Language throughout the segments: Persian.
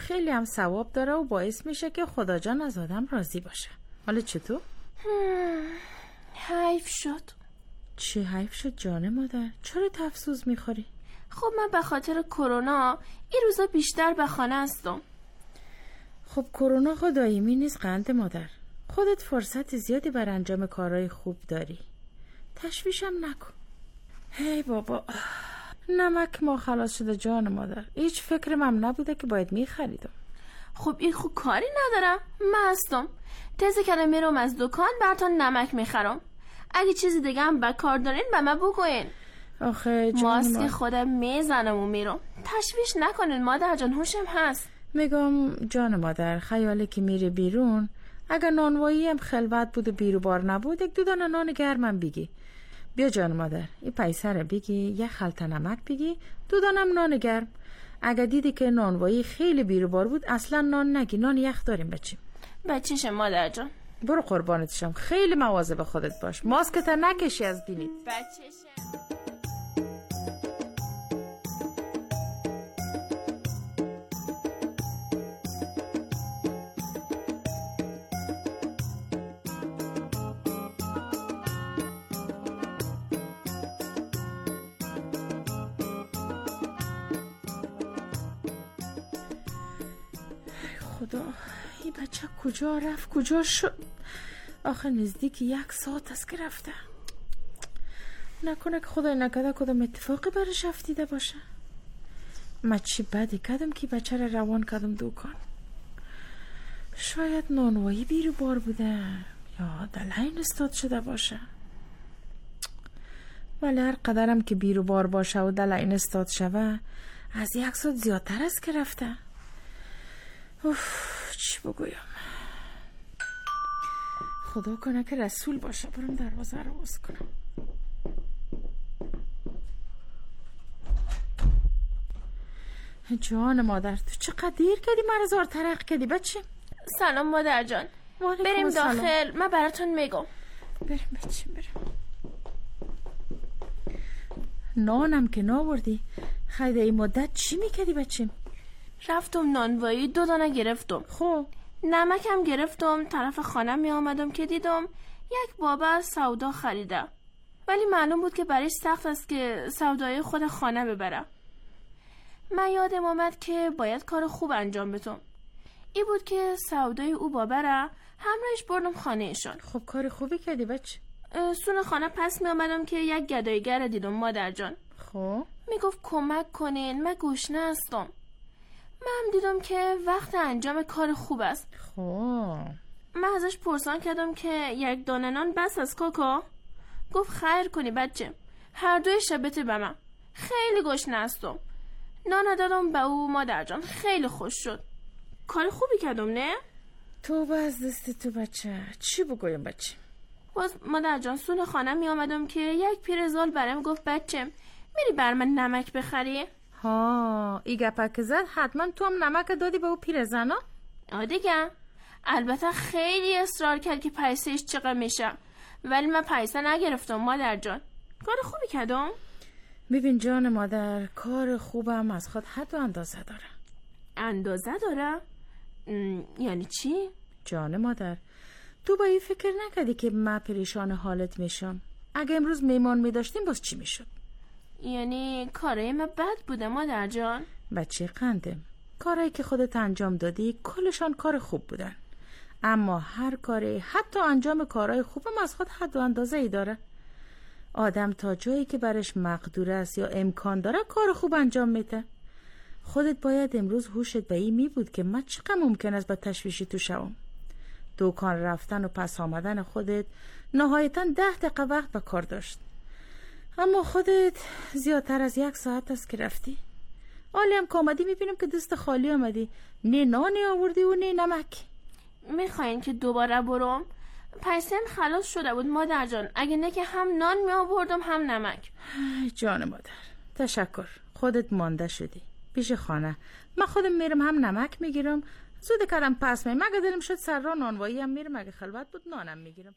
خیلی هم ثواب داره و باعث میشه که خدا جان از آدم راضی باشه. حالا چطور؟ حیف شد. چی حیف شد جان مادر؟ چرا افسوس میخوری؟ خب من به خاطر کرونا این روزا بیشتر به خانه هستم. خب کرونا خود دائمی نیست قند مادر. خودت فرصت زیادی بر انجام کارهای خوب داری. تشویشم نکن. هی بابا، نمک ما خلاص شده جان مادر. هیچ فکرم هم نبوده که باید میخریدم. خب این خوب کاری ندارم، من هستم. تازه که میرم از دکان براتون نمک میخرم. اگه چیزی دیگه هم به کار دارین به من بگوین. آخه جان ماسک خودم میزنم و میرم. تشویش نکنین مادر جان، هوشم هست. میگم جان مادر، خیاله که میری بیرون، اگر نانوایی هم خلوت بود و بیرو بار نبود، یک دو دانه نان گرمم بگی. بیا جان مادر، این پیسه رو بگی، یه خلطه نمک بگی، دو دانم نان گرم. اگر دیدی که نانوایی خیلی بیرو بار بود اصلا نان نگی، نان یخ داریم بچیم. بچیش مادر جان. برو قربانتشم، خیلی مواظب خودت باش، ماسکت نکشی از بینید. بچیش. خدا، این بچه کجا رفت، کجا شد؟ آخه نزدیک 1 ساعت است که رفته. نکنه که خدای نکرده کدام اتفاقی برش افتیده باشه. من چی بدی کردم که بچه را روان کردم دکان. شاید نانوایی بیرو بار بوده یا دلین استاد شده باشه. ولی هر قدرم که بیرو بار باشه و دلین استاد شوه، از 1 ساعت زیادتر است که رفته. چی بگویم؟ خدا کنه که رسول باشه. برم دروازه رو باز کنم. جان مادر، تو چقدر دیر کردی من زار ترق کردی بچه؟ سلام مادر جان. بریم داخل، من براتون میگم. بریم بچه بریم. نانم که ناوردی، خیلی این مدت چی میکردی بچه؟ رفتم نانوایی 2 دانه گرفتم. خب نمکم گرفتم، طرف خانم می آمدم که دیدم یک بابا سودا خریده، ولی معلوم بود که برایش سخت است که سودای خود خانه ببره. من یادم آمد که باید کار خوب انجام بدم. این بود که سودای او بابره همراهش بردم خانه ایشان. خب کار خوبی کردی بچه. سون خانه پس می آمدم که یک گدایگر دیدم مادر جان. خب می گفت کمک کنین، من گشنه هستم. من دیدم که وقت انجام کار خوب است. خب من ازش پرسان کردم که 1 دانه نان بس از کاکا؟ گفت خیر کنی بچه، هر دوی شبته به من، خیلی گشنه هستم. نان دادم به او مادر جان، خیلی خوش شد. کار خوبی کردم نه؟ تو از دست تو بچه، چی بگویم بچه؟ باز مادر جان سون خانه می آمدم که یک پیرزال برام گفت بچه میری بر من نمک بخری؟ ها ای گپک زد، حتما تو هم نمک دادی به او پیرزنا؟ دیگه البته خیلی اصرار کرد که پیسهش چقدر میشه، ولی من پیسه نگرفتم مادر جان. کار خوبی کردم. ببین جان مادر، کار خوبم از خود حد و اندازه داره. اندازه داره؟ یعنی چی؟ جان مادر، تو با این فکر نکردی که من پریشان حالت میشم؟ اگه امروز میمان میداشتیم باز چی میشد؟ یعنی کارای من بد بوده مادر جان؟ بچه قندم، کارایی که خودت انجام دادی کلشان کار خوب بودن، اما هر کاری حتی انجام کارهای خوبم از خود حد و اندازه ای داره. آدم تا جایی که برش مقدور است یا امکان داره کار خوب انجام میده. خودت باید امروز هوشت به این می بود که من چقدر ممکن است با تشویشی تو شوم. دکان رفتن و پس آمدن خودت نهایتاً 10 دقیقه وقت به کار داشت، اما خودت زیادتر از 1 ساعت است که رفتی. حالی هم که آمدی میبینم که دست خالی آمدی، نه نانی آوردی و نه نمک. میخواین که دوباره برم؟ پیسم خلاص شده بود مادر جان، اگه نه که هم نان می آوردم هم نمک. جان مادر تشکر، خودت مانده شدی پیش خانه. من خودم میرم هم نمک میگیرم، زود کردم پس می مگه دلم شد سر را نانوایی هم میرم، اگه خلوت بود نانم میگیرم.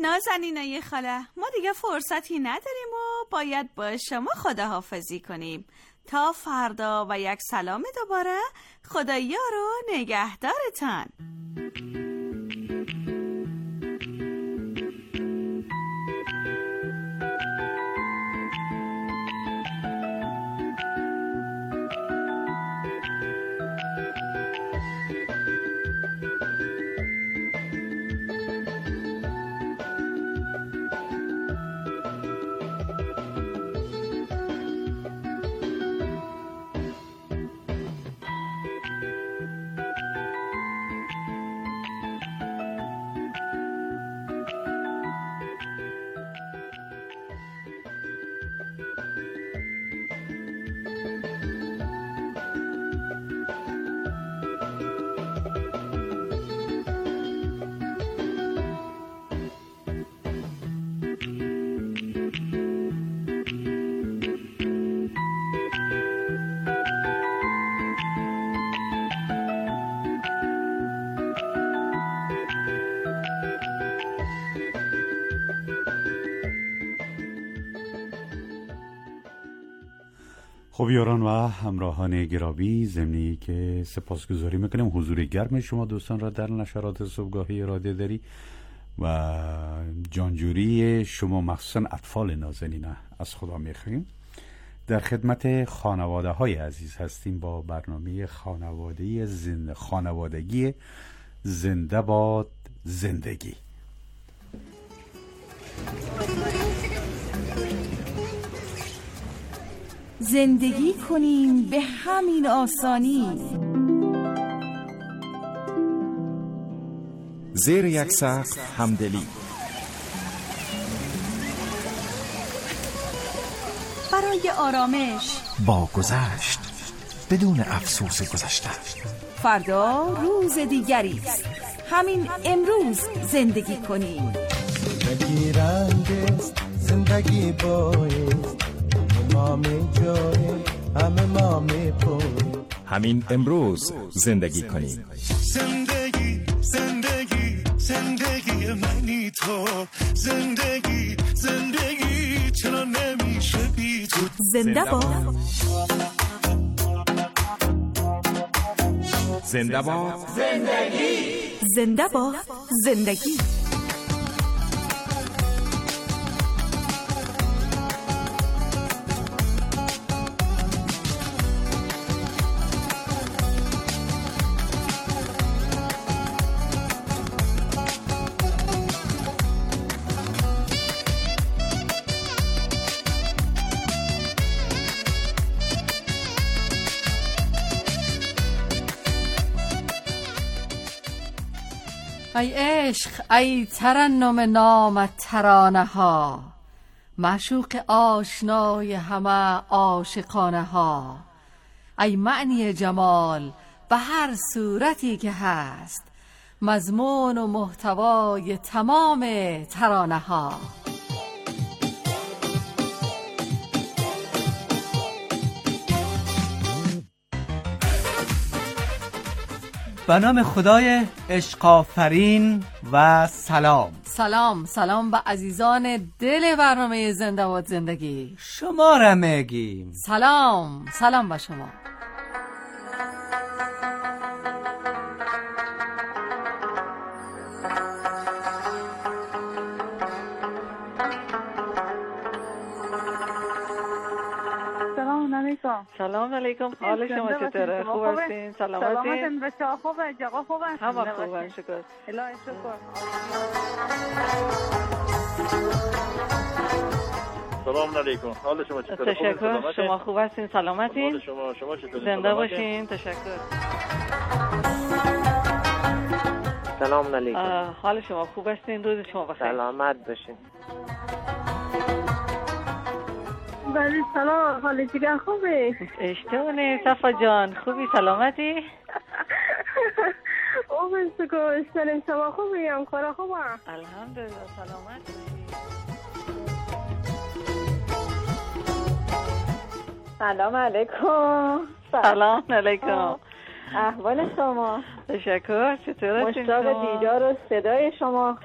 نازنینای خاله، ما دیگه فرصتی نداریم و باید با شما خداحافظی کنیم. تا فردا و یک سلام دوباره، خدایا رو نگهدارتان. خب یاران و همراهان گرامی، ضمنی که سپاسگزاری میکنیم حضور گرم شما دوستان را در نشرات صبحگاهی رادیو دری و جانجوری شما مخصوصا اطفال نازنین از خدا میخواهیم. در خدمت خانواده های عزیز هستیم با برنامه خانوادگی زنده باد زندگی. زندگی کنیم به همین آسانی، زیر یک سقف همدلی، برای آرامش با گذشت بدون افسوس گذشته. فردا روز دیگری است، همین امروز زندگی کنیم. زندگی رنگ است، زندگی بایست، همین امروز زندگی کنیم. زندگی زندگی زندگی منی تو، زندگی زندگی چرا نمیشه بی تو. زنده باد زنده باد زندگی، زنده باد زندگی. ای عشق، ای ترنم نامت ترانه ها، معشوق آشنای همه عاشقانه ها. ای معنی جمال به هر صورتی که هست، مضمون و محتوای تمام ترانه ها. به نام خدای عشق آفرین و سلام. سلام به عزیزان دل برنامه زنده باد زندگی. شما را میگیم سلام به شما. سلام علیکم. حال شما چطوره؟ خوب هستین؟ سلامتین؟ بچه ها خوبه؟ جاقا خوبه؟ همه خوبه شکر. الهی شکر. سلام علیکم. حال شما چطوره؟ تشکر. شما خوب هستین؟ سلامتین؟ حال شما چطوره؟ زنده باشین. تشکر. سلام علیکم. حال شما خوب هستین؟ روز شما بخیر. سلامت باشین. بله سلام. حال دیگر خوبه؟ اشتونه صفا جان. خوبی؟ سلامتی؟ اوه شکر. اشتونه شما خوبی؟ هم کارا خوبه؟ الحمدلله. سلامت باشی. سلام علیکم. سلام علیکم. احوال شما؟ تشکر. چطور هستین شما؟ مشتاق دیدار و صدای شما.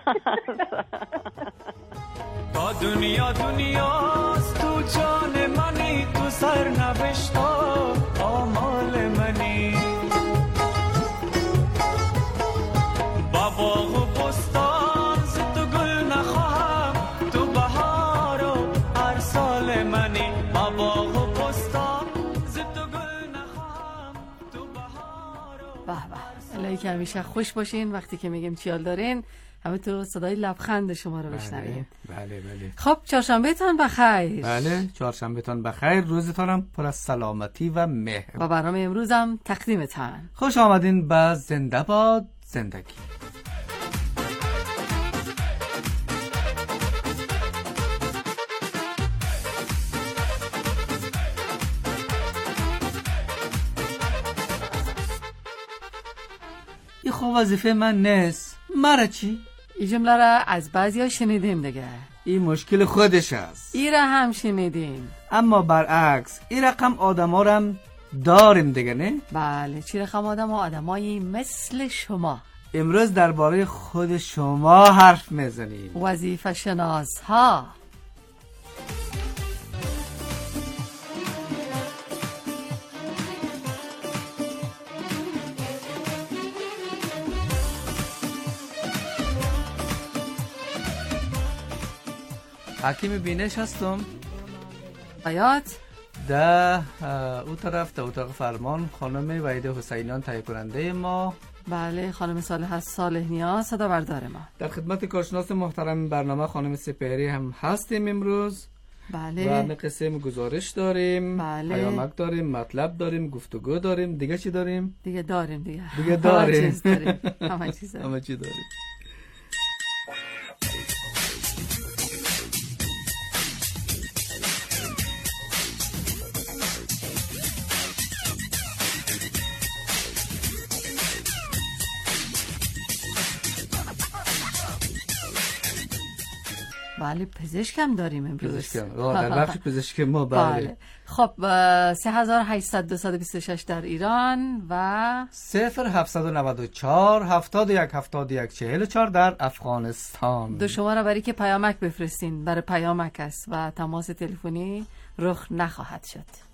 با دنیاست تو جان منی، تو سرنوشتا آمال منی. با باغ و بستان ز تو گل نخواهم، تو بهار و هر سال منی. با باغ و بستان ز تو گل نخواهم، تو بهار و به به. الهی که همیشه خوش باشین وقتی که میگیم چیال دارین، همه تو صدای لبخند شما رو بشنویم. بله. خب چهارشنبهتان بخیر. بله، چهارشنبهتان بخیر. روزتانم پر از سلامتی و مهر. و برنامه امروزم تقدیمتان. خوش آمدین به زنده باد زندگی. این خوب وظیفه من نیست. مرا چی؟ این جمله را از بعضیا شنیدیم دیگه. این مشکل خودش است. این را هم شنیدیم. اما برعکس این رقم آدم ها را هم داریم دیگه، نه؟ بله، چی رقم آدم ها؟ آدمایی مثل شما. امروز درباره خود شما حرف میزنیم. وظیفه شناس ها. حکیم بینش هستم. آیات ده او طرف ده اتاق فرمان خانم وحیده حسینیان تهیه کننده ما. بله، خانم صالح نیاز صدا بردار ما. در خدمت کارشناس محترم برنامه خانم سپهری هم هستیم امروز. بله. و قسم گزارش داریم. بله. پیامک داریم، مطلب داریم، گفتگو داریم. دیگه چی داریم؟ دیگه داریم. همه چیز داریم. بله، پزشک هم داریم امروز. در بخش پزشک ما. بله. خب 3800-226 در ایران و 0794 71 71 44 در افغانستان. دو شماره برای که پیامک بفرستین. برای پیامک است و تماس تلفنی رخ نخواهد شد.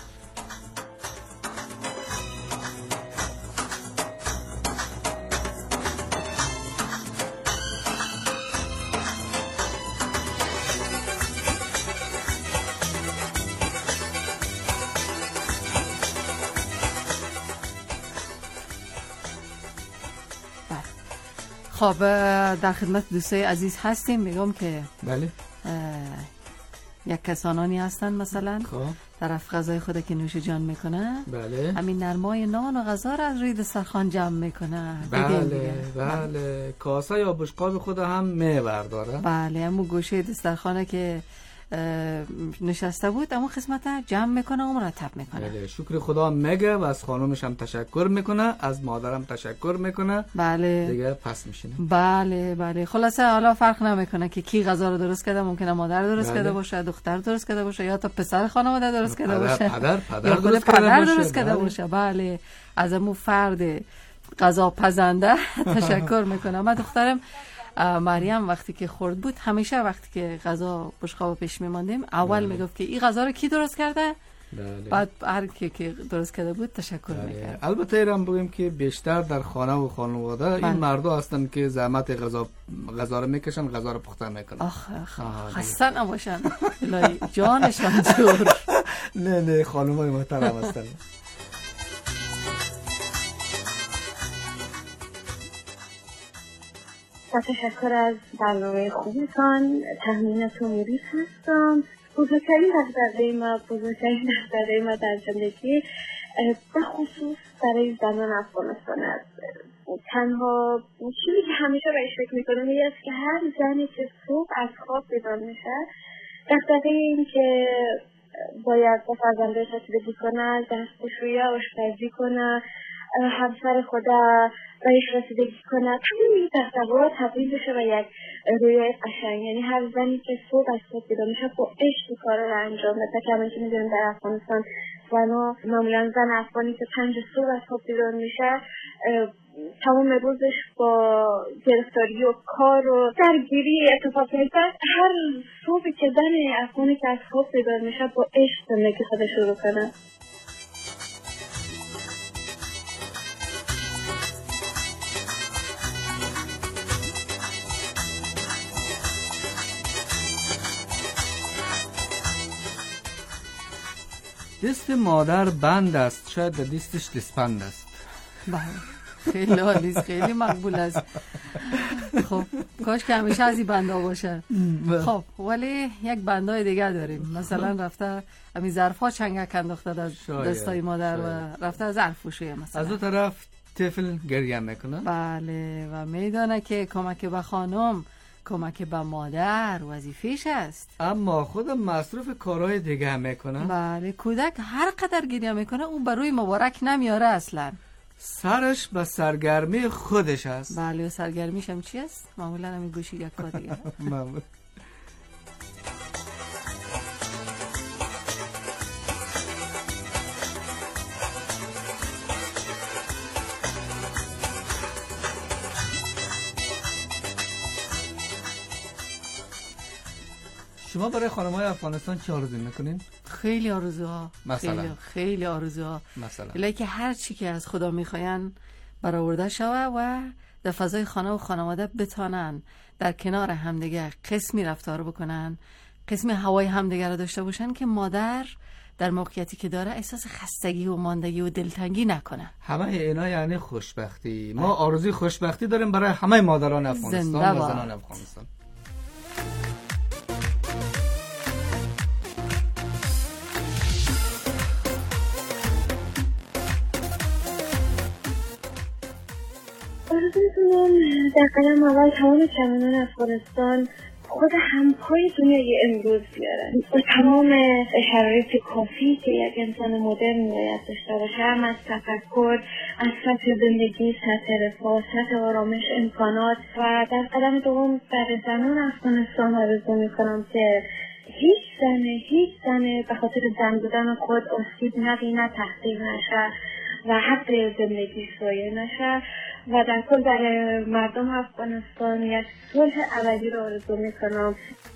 خب در خدمت دوستای عزیز هستیم. میگم که بله یک کسانانی هستن مثلا طرف غذای خود که نوش جان میکنه. بله. همین نرمای نان و غذا را از روی دسترخوان جمع میکنه. بله. کاسه یا بشقاب خود هم میبرداره. بله، همون گوشه دسترخوانه که نشسته بود اما قسمت جمع میکنه و مرتب میکنه. بله، شکر خدا میگه و از خانومش هم تشکر میکنه، از مادرم تشکر میکنه. بله دیگه پس میشینه. بله خلاصه حالا فرق نمیکنه که کی غذا رو درست کرده. ممکنه مادر درست کرده باشه، دختر درست کرده باشه، یا تا پسر خانواده درست کرده باشه، پدر درست کرده باشه. بله، از امو فرد غذا پزنده تشکر میکنم. من دخترم مریم وقتی که خورد بود، همیشه وقتی که غذا بشقاب پیش میماندیم اول میگفت که این غذا رو کی درست کرده. بعد هر کی درست کرده بود تشکر میکرد. البته ایران بگیم که بیشتر در خانه و خانواده این مردا هستن که زحمت غذا رو میکشن، غذا رو پخته میکنن. خسته نباشن الهی جانشان جور. نه خانمای محترم هستن. تشکر از برنامه خوبتان. تهمین تومیریس هستم. بزرگترین دغدغه ما در زندگی به خصوص برای زنان افغانستان است. تنها چیزی که همیشه بهش فکر میکنم این است که هر زنی که صبح از خواب بیدار میشه دغدغه این که باید با فرزندش رسیدگی کنه، دستشویی آشپزی کنه، همسر خدا بهش رسیدگی کنه، تمام این دغدغه‌ها تبدیل بشه به یک رویای قشنگ. یعنی هر زنی که صبح از خواب بیدار میشه با عشق کار رو انجام بده. که همین که می‌دونیم در افغانستان معمولا زن افغانی که 5 صبح از خواب بیدار میشه تمام روزش با گرفتاری و کار و درگیری اتفاق میفته. هر صبحی که زن افغانی که از خواب بیدار میشه با عشق زندگی خودش شروع کنه. دست مادر بند است، شاید در دستش دستبند است. بله خیلی عالی، خیلی مقبول است. خب کاش که همیشه از این بندا باشه. خب ولی یک بندای دیگه داریم، مثلا رفته همین ظرفا چنگک انداخته از دستای مادر و رفته ظرف پوشیه مثلا. از اون طرف طفل گریه میکنه. بله و میدانه که کمک به خانم، کمک به مادر وظیفه‌اش است، اما خود مصروف کارهای دیگه هم میکنه. بله کودک هر قدر گریه میکنه اون بر روی مبارک نمیاره اصلا، سرش به سرگرمی خودش است. بله و سرگرمیش هم چی است؟ معمولا همین گوشی یک کار دیگه. معمولا شما برای خانم‌های افغانستان چه آرزو میکنین؟ خیلی آرزوها، مثلا خیلی آرزوها، مثلا الهی که هر چی که از خدا میخواین برآورده شوه و در فضای خانه و خانواده بتانن در کنار همدیگه قسمی رفتار بکنن، قسمی هوای همدیگه رو داشته باشن که مادر در موقعیتی که داره احساس خستگی و ماندگی و دلتنگی نکنه. همه اینا یعنی خوشبختی. ما آرزوی خوشبختی داریم برای همه مادران افغانستان و زنان افغانستان. آرزو میکنم در قدم اول تمام جوانان افغانستان خود همپای دنیای امروز بیارن با تمام شرایط کافی که یک انسان مدرن باید داشته باشه، هم از تفکر، از سطح زندگی، سطح رفاه، سطح آرامش، امکانات. و در قدم دوم برای زنان افغانستان آرزو میکنم که هیچ زنه به خاطر زن بودن خود آسیب نبینه، تحقیر نشه و حق زندگی ضایع نشه و در کل برای مردم افغانستان یک صلح ابدی رو آرزو میکنم.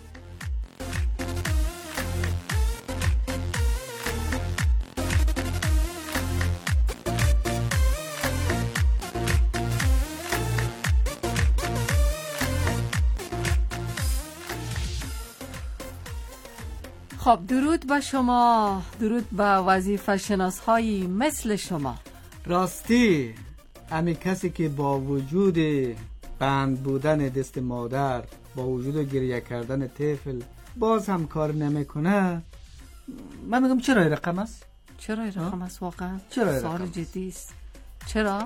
خب درود به شما، درود به وظیفه شناس‌هایی مثل شما. راستی همین کسی که با وجود بند بودن دست مادر، با وجود گریه کردن طفل باز هم کار نمیکنه، من میگم چرا این رقم است؟ چرا این رقم است واقعا؟ چرا سوال جدی است. چرا؟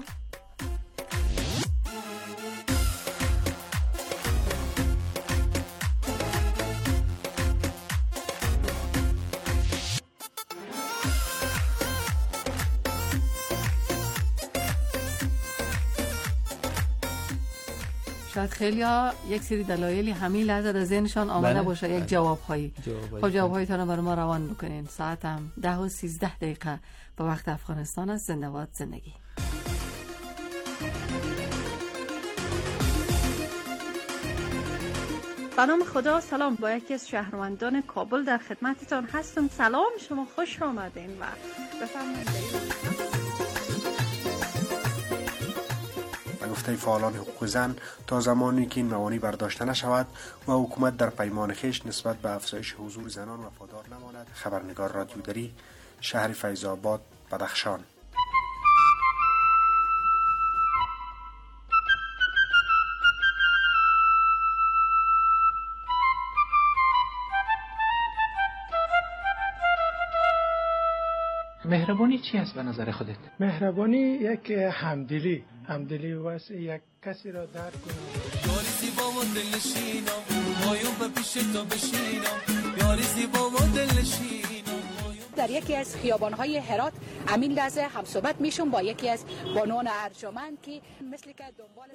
شاید خیلی ها یک سری دلایلی همین لحظه در ذهنشان آمده باشه، یک جوابهایی. خب جوابهایتان رو برای ما روان بکنین. ساعت هم 10:13 به وقت افغانستان است. زنده باد زندگی. به نام خدا. سلام، با یکی از شهروندان کابل در خدمتتان هستم. سلام، شما خوش آمدین و بفرمایید. گفته فعالان حقوق زن تا زمانی که این موانع برداشته نشود و حکومت در پیمان خویش نسبت به افزایش حضور زنان وفادار نماند. خبرنگار رادیو دری، شهر فیض آباد، بدخشان. مهربانی چی است به نظر خودت؟ مهربانی یک همدلی واسه یک کسی را درک کنم. یاری زیبا و دلنشینم مایون به پیش تو بشینم، یاری زیبا و دلنشینم. در یکی از خیابان‌های هرات امین لحظه همصحبت میشم با یکی از بانوان ارجمند که مثل که دنبال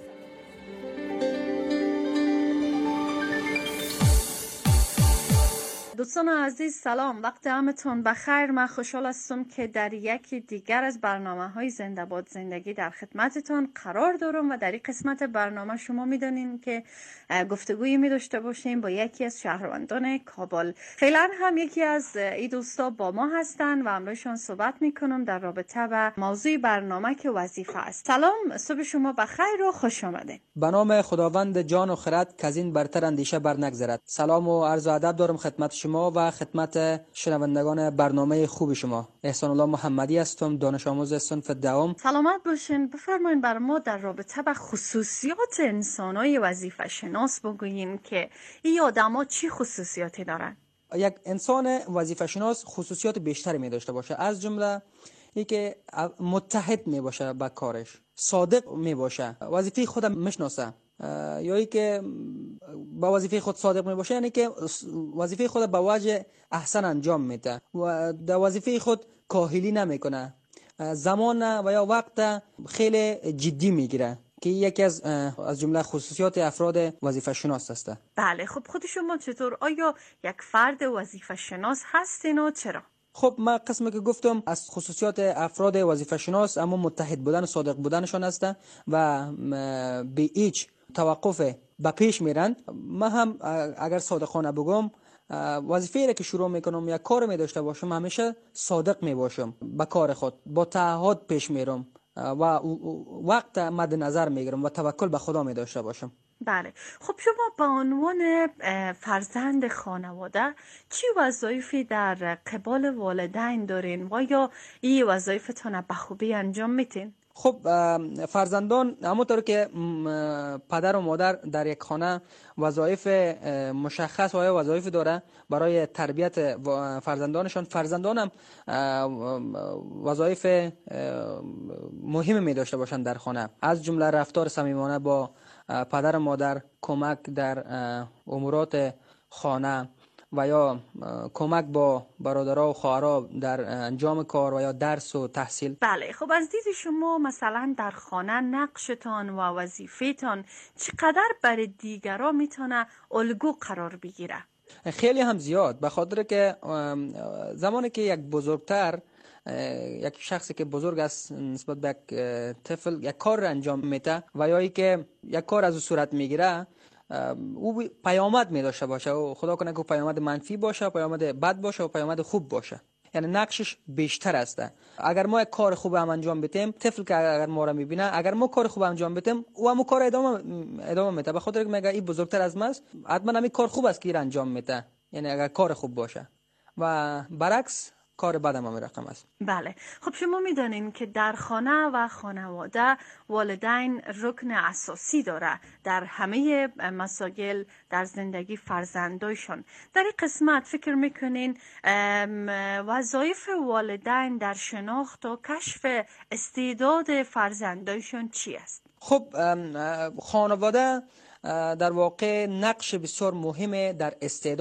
دوستان عزیز سلام، وقت همتون بخیر. من خوشحال هستم که در یکی دیگر از برنامه‌های زنده باد زندگی در خدمتتون قرار دارم و در این قسمت برنامه شما میدونین که گفتگویی می داشته باشیم با یکی از شهروندان کابل. فعلا هم یکی از این دوستا با ما هستن و همراهشون صحبت میکنم در رابطه با موضوع برنامه که وظیفه است. سلام، صبح شما بخیر و خوش آمدین. به نام خداوند جان و خرد که از این برتر اندیشه بر نگذرد. سلام و عرض و ادب دارم خدمت شما و خدمت شنوندگان برنامه خوب شما. احسان الله محمدی هستم، دانش آموز صنف دوم. سلامت باشین. بفرمایید بر ما در رابطه با خصوصیات انسانای وظیفه شناس بگویین که این آدما چی خصوصیاتی دارن؟ یک انسان وظیفه شناس خصوصیات بیشتری می داشته باشه، از جمله اینکه متحد می باشه با کارش، صادق می باشه، وظیفه خود میشناسه، یا اینکه با وظیفه خود صادق می باشه، یعنی که وظیفه خود با وجه احسن انجام میده و در وظیفه خود کاهلی نمیکنه، زمان و یا وقت خیلی جدی میگیره که یکی از جمله خصوصیات افراد وظیفه شناس است. بله، خب خود شما چطور؟ آیا یک فرد وظیفه شناس هستین و چرا؟ خب من قسمی که گفتم از خصوصیات افراد وظیفه شناس اما متحد بودن و صادق بودنشان است و به هیچ توقف به پیش میرند. من هم اگر صادقانه بگم وظیفه‌ای را که شروع میکنم یا کار می داشته باشم همیشه صادق می باشم به کار خود، با تعهد پیش میرم و وقت مد نظر میگیرم و توکل به خدا می داشته باشم. بله، خب شما به عنوان فرزند خانواده چی وظایفی در قبال والدین دارین و یا این وظایفتون به خوبی انجام میتین؟ خب فرزندان همونطور که پدر و مادر در یک خانه وظایف مشخص و وظایف داره برای تربیت فرزندانشان، فرزندان هم وظایف مهم می داشته باشند در خانه، از جمله رفتار صمیمانه با پدر و مادر، کمک در امورات خانه و یا کمک با برادرها و خواهرها در انجام کار و یا درس و تحصیل. بله، خب از دید شما مثلا در خانه نقشتان و وظیفه‌تان چقدر برای دیگران میتونه الگو قرار بگیره؟ خیلی هم زیاد، به خاطر که زمانی که یک بزرگتر، یک شخصی که بزرگ است نسبت به یک طفل یک کار را انجام میده و یا که یک کار از او صورت میگیره، او پیامد می داشته باشه و خدا کنه که پیامد منفی باشه، پیامد بد باشه و پیامد خوب باشه، یعنی نقشش بیشتر است. اگر ما یک کار خوب هم انجام بدیم، طفل که اگر ما را میبینه، اگر ما کار خوب انجام بدیم او هم کار ادامه میده، به خاطر که میگه این بزرگتر از ماست، حتما همین کار خوب است که انجام میده، یعنی اگر کار خوب باشه، و برعکس کار بد هم رقم است. بله، خب شما میدانین که در خانه و خانواده والدین رکن اساسی داره در همه مسائل در زندگی فرزندایشان. در این قسمت فکر میکنین وظایف والدین در شناخت و کشف استعداد فرزندایشان چی است؟ خب خانواده در واقع نقش بسیار مهمه در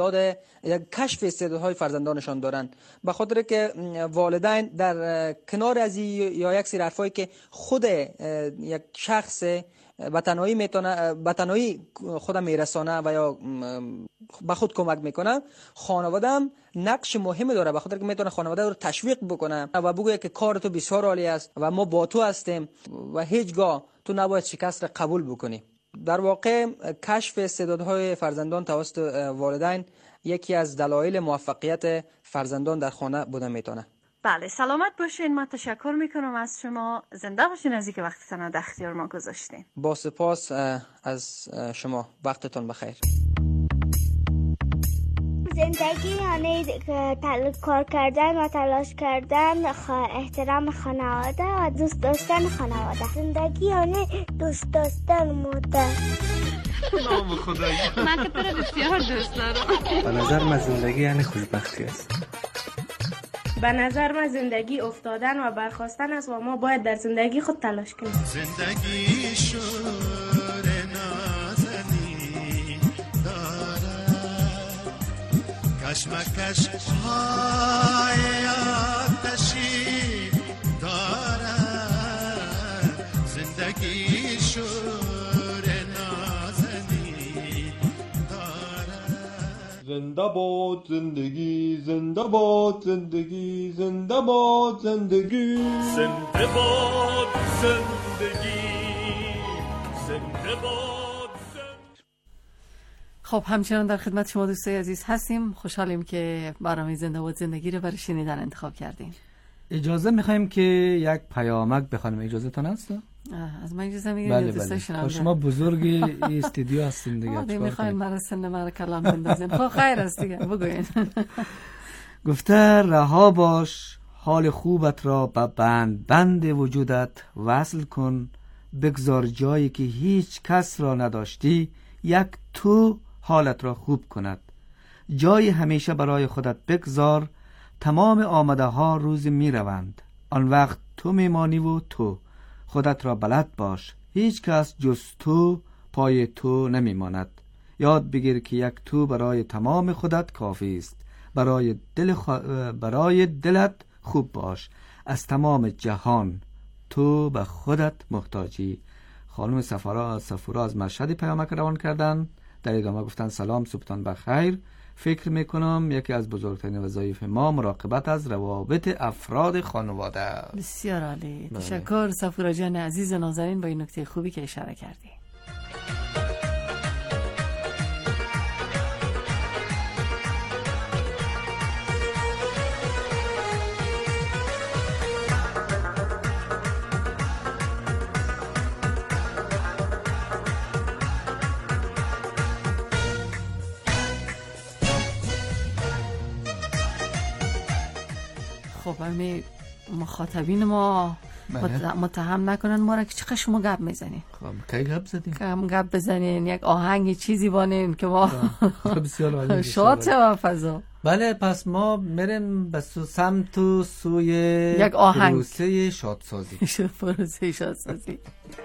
کشف استعدادهای فرزندانشان دارند، به خاطر که والدین در کنار از یا یک سری حرفایی که خود یک شخص به تنهایی خود میرسانه و یا به خود کمک میکنه، خانواده هم نقش مهمی داره، به خاطر که میتونه خانواده رو تشویق بکنه و بگه که کار تو بسیار عالی است و ما با تو هستیم و هیچگاه تو نباید شکست را قبول بکنی. در واقع کشف استعدادهای فرزندان توسط والدین یکی از دلایل موفقیت فرزندان در خانه بوده میتونه. بله، سلامت باشین. من تشکر میکنم از شما. زنده باشین از اینکه وقتتون رو در اختیار ما گذاشتین. با سپاس از شما. وقتتون بخیر. زندگی یعنی کار کردن و تلاش کردن، احترام خانواده و دوست داشتن خانواده. زندگی یعنی دوست داشتن مادر. نام خدایی. من که تو رو بسیار دوست دارم. به نظر من زندگی یعنی خوشبختی است. به نظر من زندگی افتادن و برخاستن است و ما باید در زندگی خود تلاش کنیم. زندگی شور نازنی دارد، کشمکش های آتشی دارد. زندگی شور نازنی دارد. زنده باد زندگی، زنده باد زندگی، زنده باد زندگی، زنده باد زندگی، زنده باد. خب همچنان در خدمت شما دوستای عزیز هستیم. خوشحالیم که برنامه زنده باد زندگی رو برای شنیدن انتخاب کردیم. اجازه میخوایم که یک پیامک بخونیم. اجازه تون هست؟ از من اجازه میگیرید دوستاشون؟ شما بزرگ استودیو هستین دیگه. ما میخوایم مرا سن مرا کلام بندازیم. خب خیر است دیگه، بگوین. گفته رها باش، حال خوبت را به بند وجودت وصل کن، بگذار جایی که هیچ کس را نداشتی یک تو حالت را خوب کند. جایی همیشه برای خودت بگذار، تمام آمده ها روز می روند، آن وقت تو میمانی و تو خودت را بلد باش، هیچ کس جز تو پای تو نمیماند. یاد بگیر که یک تو برای تمام خودت کافی است. برای دلت خوب باش، از تمام جهان تو به خودت محتاجی. خانم صفورا از مشهد پیامک روان کردن. در ادامه گفتن سلام، صبحتان بخیر. فکر میکنم یکی از بزرگترین وظایف ما مراقبت از روابط افراد خانواده است. بسیار عالی، تشکر صفورا جان عزیز نازنین با این نکته خوبی که اشاره کردی. خب همه مخاطبین ما متهم نکنن ما را که چقدر شما گپ میزنین. خب کی گپ زدین؟ کم گپ بزنین، یک آهنگ چیزی بانین که ما بسیار عالی شاد شوم فضا. بله، پس ما میریم به سمت و سوی یک آهنگ، پروسه شادسازی. پروسه شادسازی.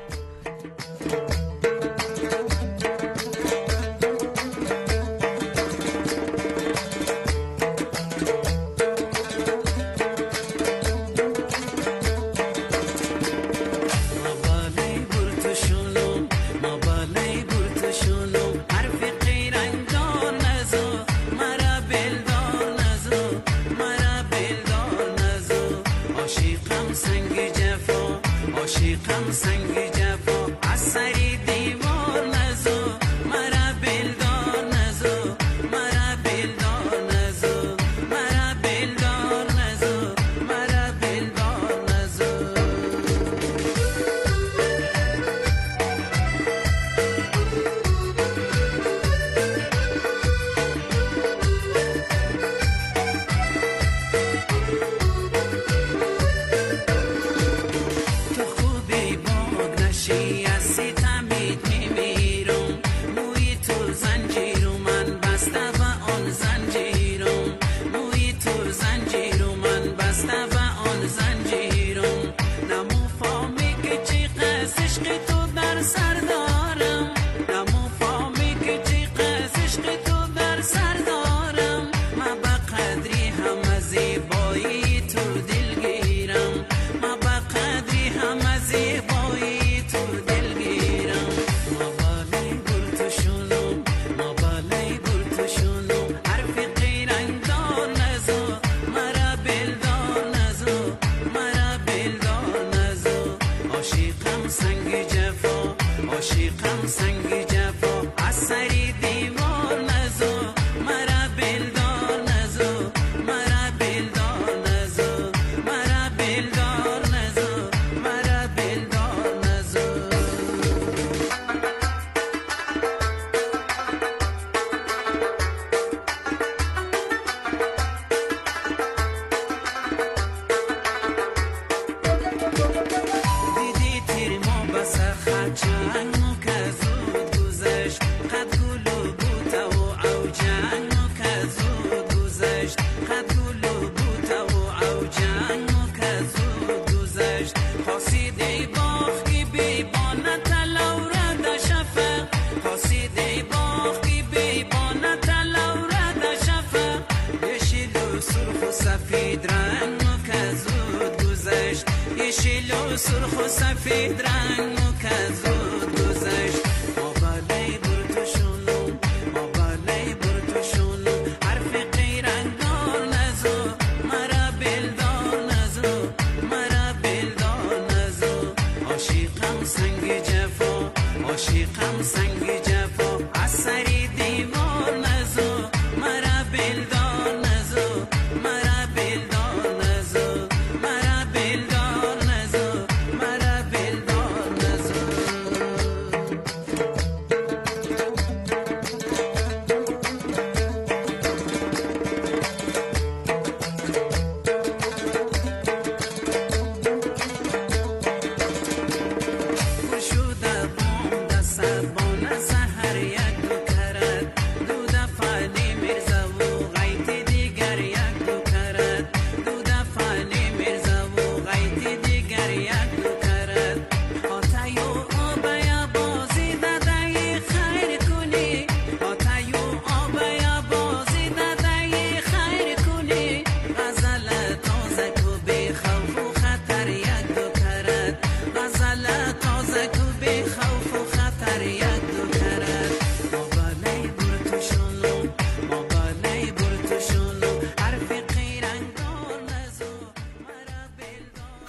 سرخ و سفید رنگ و کزود گذشت ما بله برتشونم ما بله برتشونم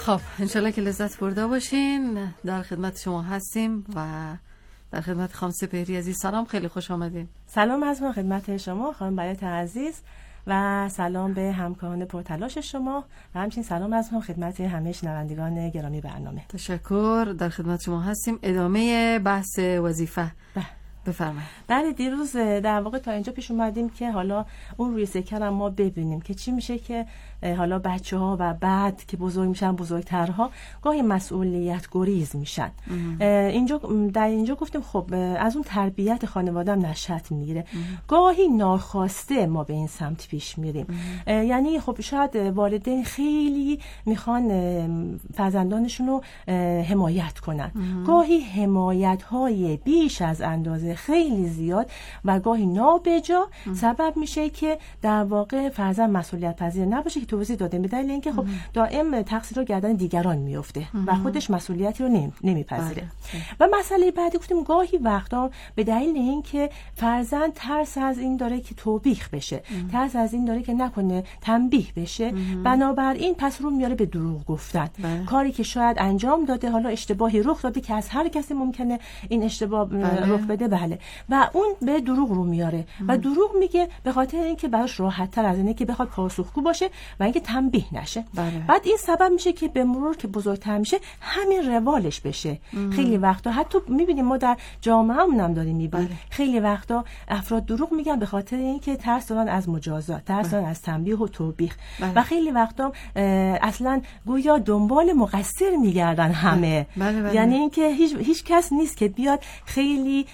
خب انشالله که لذت برده باشین. در خدمت شما هستیم و در خدمت خانم سپهری عزیز. سلام، خیلی خوش آمدین. سلام از من خدمت شما خانم بیات عزیز و سلام به همکاران پرتلاش شما و همچنین سلام از من خدمت همه شنوندگان گرامی برنامه. تشکر. در خدمت شما هستیم. ادامه بحث وظیفه بفرمایید. بله، دیروز در واقع تا اینجا پیش اومدیم که حالا اون روی سکر ما ببینیم که چی میشه که حالا بچه‌ها و بعد که بزرگ میشن، بزرگترها گاهی مسئولیت گریز میشن. در اینجا گفتیم خب از اون تربیت خانواده هم نشأت میگیره. گاهی ناخواسته ما به این سمت پیش میریم. یعنی خب شاید والدین خیلی میخوان فرزندانشون رو حمایت کنن. گاهی حمایت‌های بیش از اندازه خیلی زیاد و گاهی نابجا سبب میشه که در واقع فرزند مسئولیت پذیر نباشه که توضیح داده به دلیل اینکه خب دائم تقصیر رو گردن دیگران میفته و خودش مسئولیتی رو نمیپذیره. و مسئله بعدی گفتیم گاهی وقتا به دلیل اینکه فرزند ترس از این داره که توبیخ بشه، ترس از این داره که نکنه تنبیه بشه، بنابراین پس رو میاره به دروغ گفتن. کاری که شاید انجام داده، حالا اشتباهی رخ داده که از هر کسی ممکنه این اشتباه رخ بده، بله، و اون به دروغ رو میاره و دروغ میگه به خاطر اینکه براش راحت تر از اینه که بخواد پاسخگو باشه و اینکه تنبیه نشه. بعد این سبب میشه که به مرور که بزرگتر میشه همین روالش بشه. خیلی وقتا حتی میبینیم ما در جامعهمون هم داریم میبینیم خیلی وقتا افراد دروغ میگن به خاطر اینکه ترس دارن از مجازات، ترس دارن از تنبیه و توبیخ و خیلی وقتا اصلا گویا دنبال مقصر میگردن همه. یعنی اینکه هیچ کس نیست که بیاد خیلی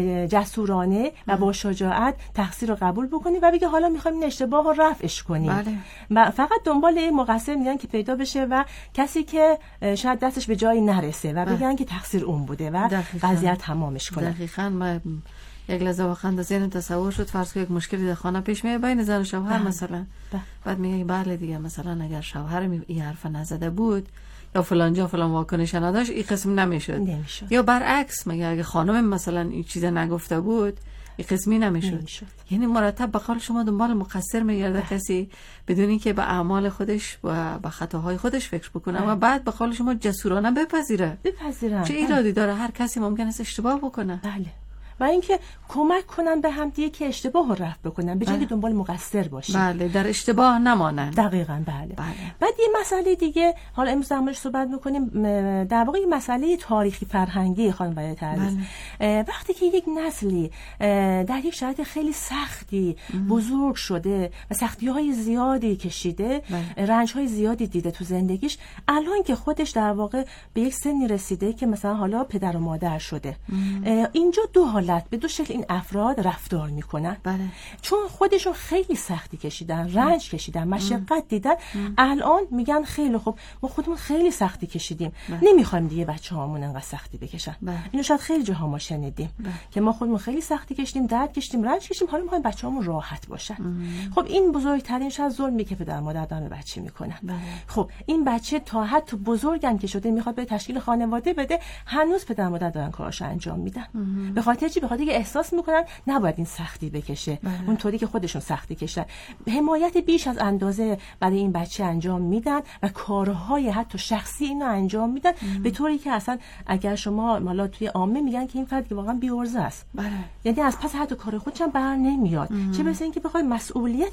جسورانه و با شجاعت تقصیر رو قبول بکنی و بگه حالا میخوایم این اشتباه رو رفعش کنیم. و فقط دنبال این مقصر میگن که پیدا بشه و کسی که شاید دستش به جایی نرسه و بگن که تقصیر اون بوده و قضیه تمامش کنه. دقیقاً. من یک لحظه واقعا در ذهنم تصور شد فرض کنید یک مشکلی در خانه پیش میاد بین زن و شوهر مثلا، بعد میگه بله دیگه مثلا اگر شوهر این حرف نزده بود یا فلان جا فلان واکنش نداشت این قسم نمیشد. یا برعکس میگه اگه خانم مثلا این چیز نگفته بود این قسمی نمیشد. یعنی مرتب به قول شما دنبال مقصر میگرده کسی بدون اینکه به اعمال خودش و به خطاهای خودش فکر بکنه و بعد به قول شما جسورانه بپذیره. چه ایرادی داره؟ هر کسی ممکن است اشتباه بکنه. بله. و اینکه کمک کنن به هم دیگه که اشتباه رو رفع بکنن به جای اینکه دنبال مقصر باشن. بله، در اشتباه نمانن. دقیقاً. بله. بعد یه مسئله دیگه حالا امروز همش صحبت می‌کنیم، در واقع یه مسئله تاریخی فرهنگی خانم بیات عزیز. وقتی که یک نسلی در یک شرایط خیلی سختی بزرگ شده و سختی‌های زیادی کشیده، رنج‌های زیادی دیده تو زندگیش، الان که خودش در واقع به یک سنی رسیده که مثلا حالا پدر و مادر شده، اینجا دو حالت به دو شکل این افراد رفتار میکنن. چون خودشون خیلی سختی کشیدن، رنج کشیدن، مشقت دیدن، الان میگن خیلی خوب ما خودمون خیلی سختی کشیدیم، نمیخوایم دیگه بچه‌هامون انقدر سختی بکشن. اینو شاید خیلی جاها ما شنیدیم که ما خودمون خیلی سختی کشیدیم، درد کشیدیم، رنج کشیدیم، حالا میخوایم بچه‌هامون راحت باشن. خب این بزرگترین شاید ظلمی که پدر مادر دارن بچه میکنن. خب این بچه تا حتی بزرگم که شده میخواد به تشکیل خانواده بده، هنوز پدر مادر دارن کاراشو انجام میدن. به خاطر چی؟ به خاطر اینکه احساس میکنن نباید این سختی بکشه، اونطوری که خودشون سختی کشیدن. حمایت بیش از اندازه برای این بچه انجام میدن و کارهای حتی شخصی اینو انجام میدن به طوری که اصلا اگر شما حالا توی عامه میگن که این فرد که واقعا بی‌عرضه است. یعنی از پس حتی کار خودش هم بر نمیاد. چه برسه اینکه بخواد مسئولیت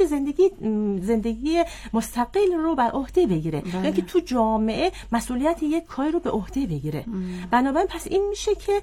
زندگی مستقل رو بر عهده بگیره، یعنی که تو جامعه مسئولیت یک کاری رو به عهده بگیره. بنابراین پس این میشه که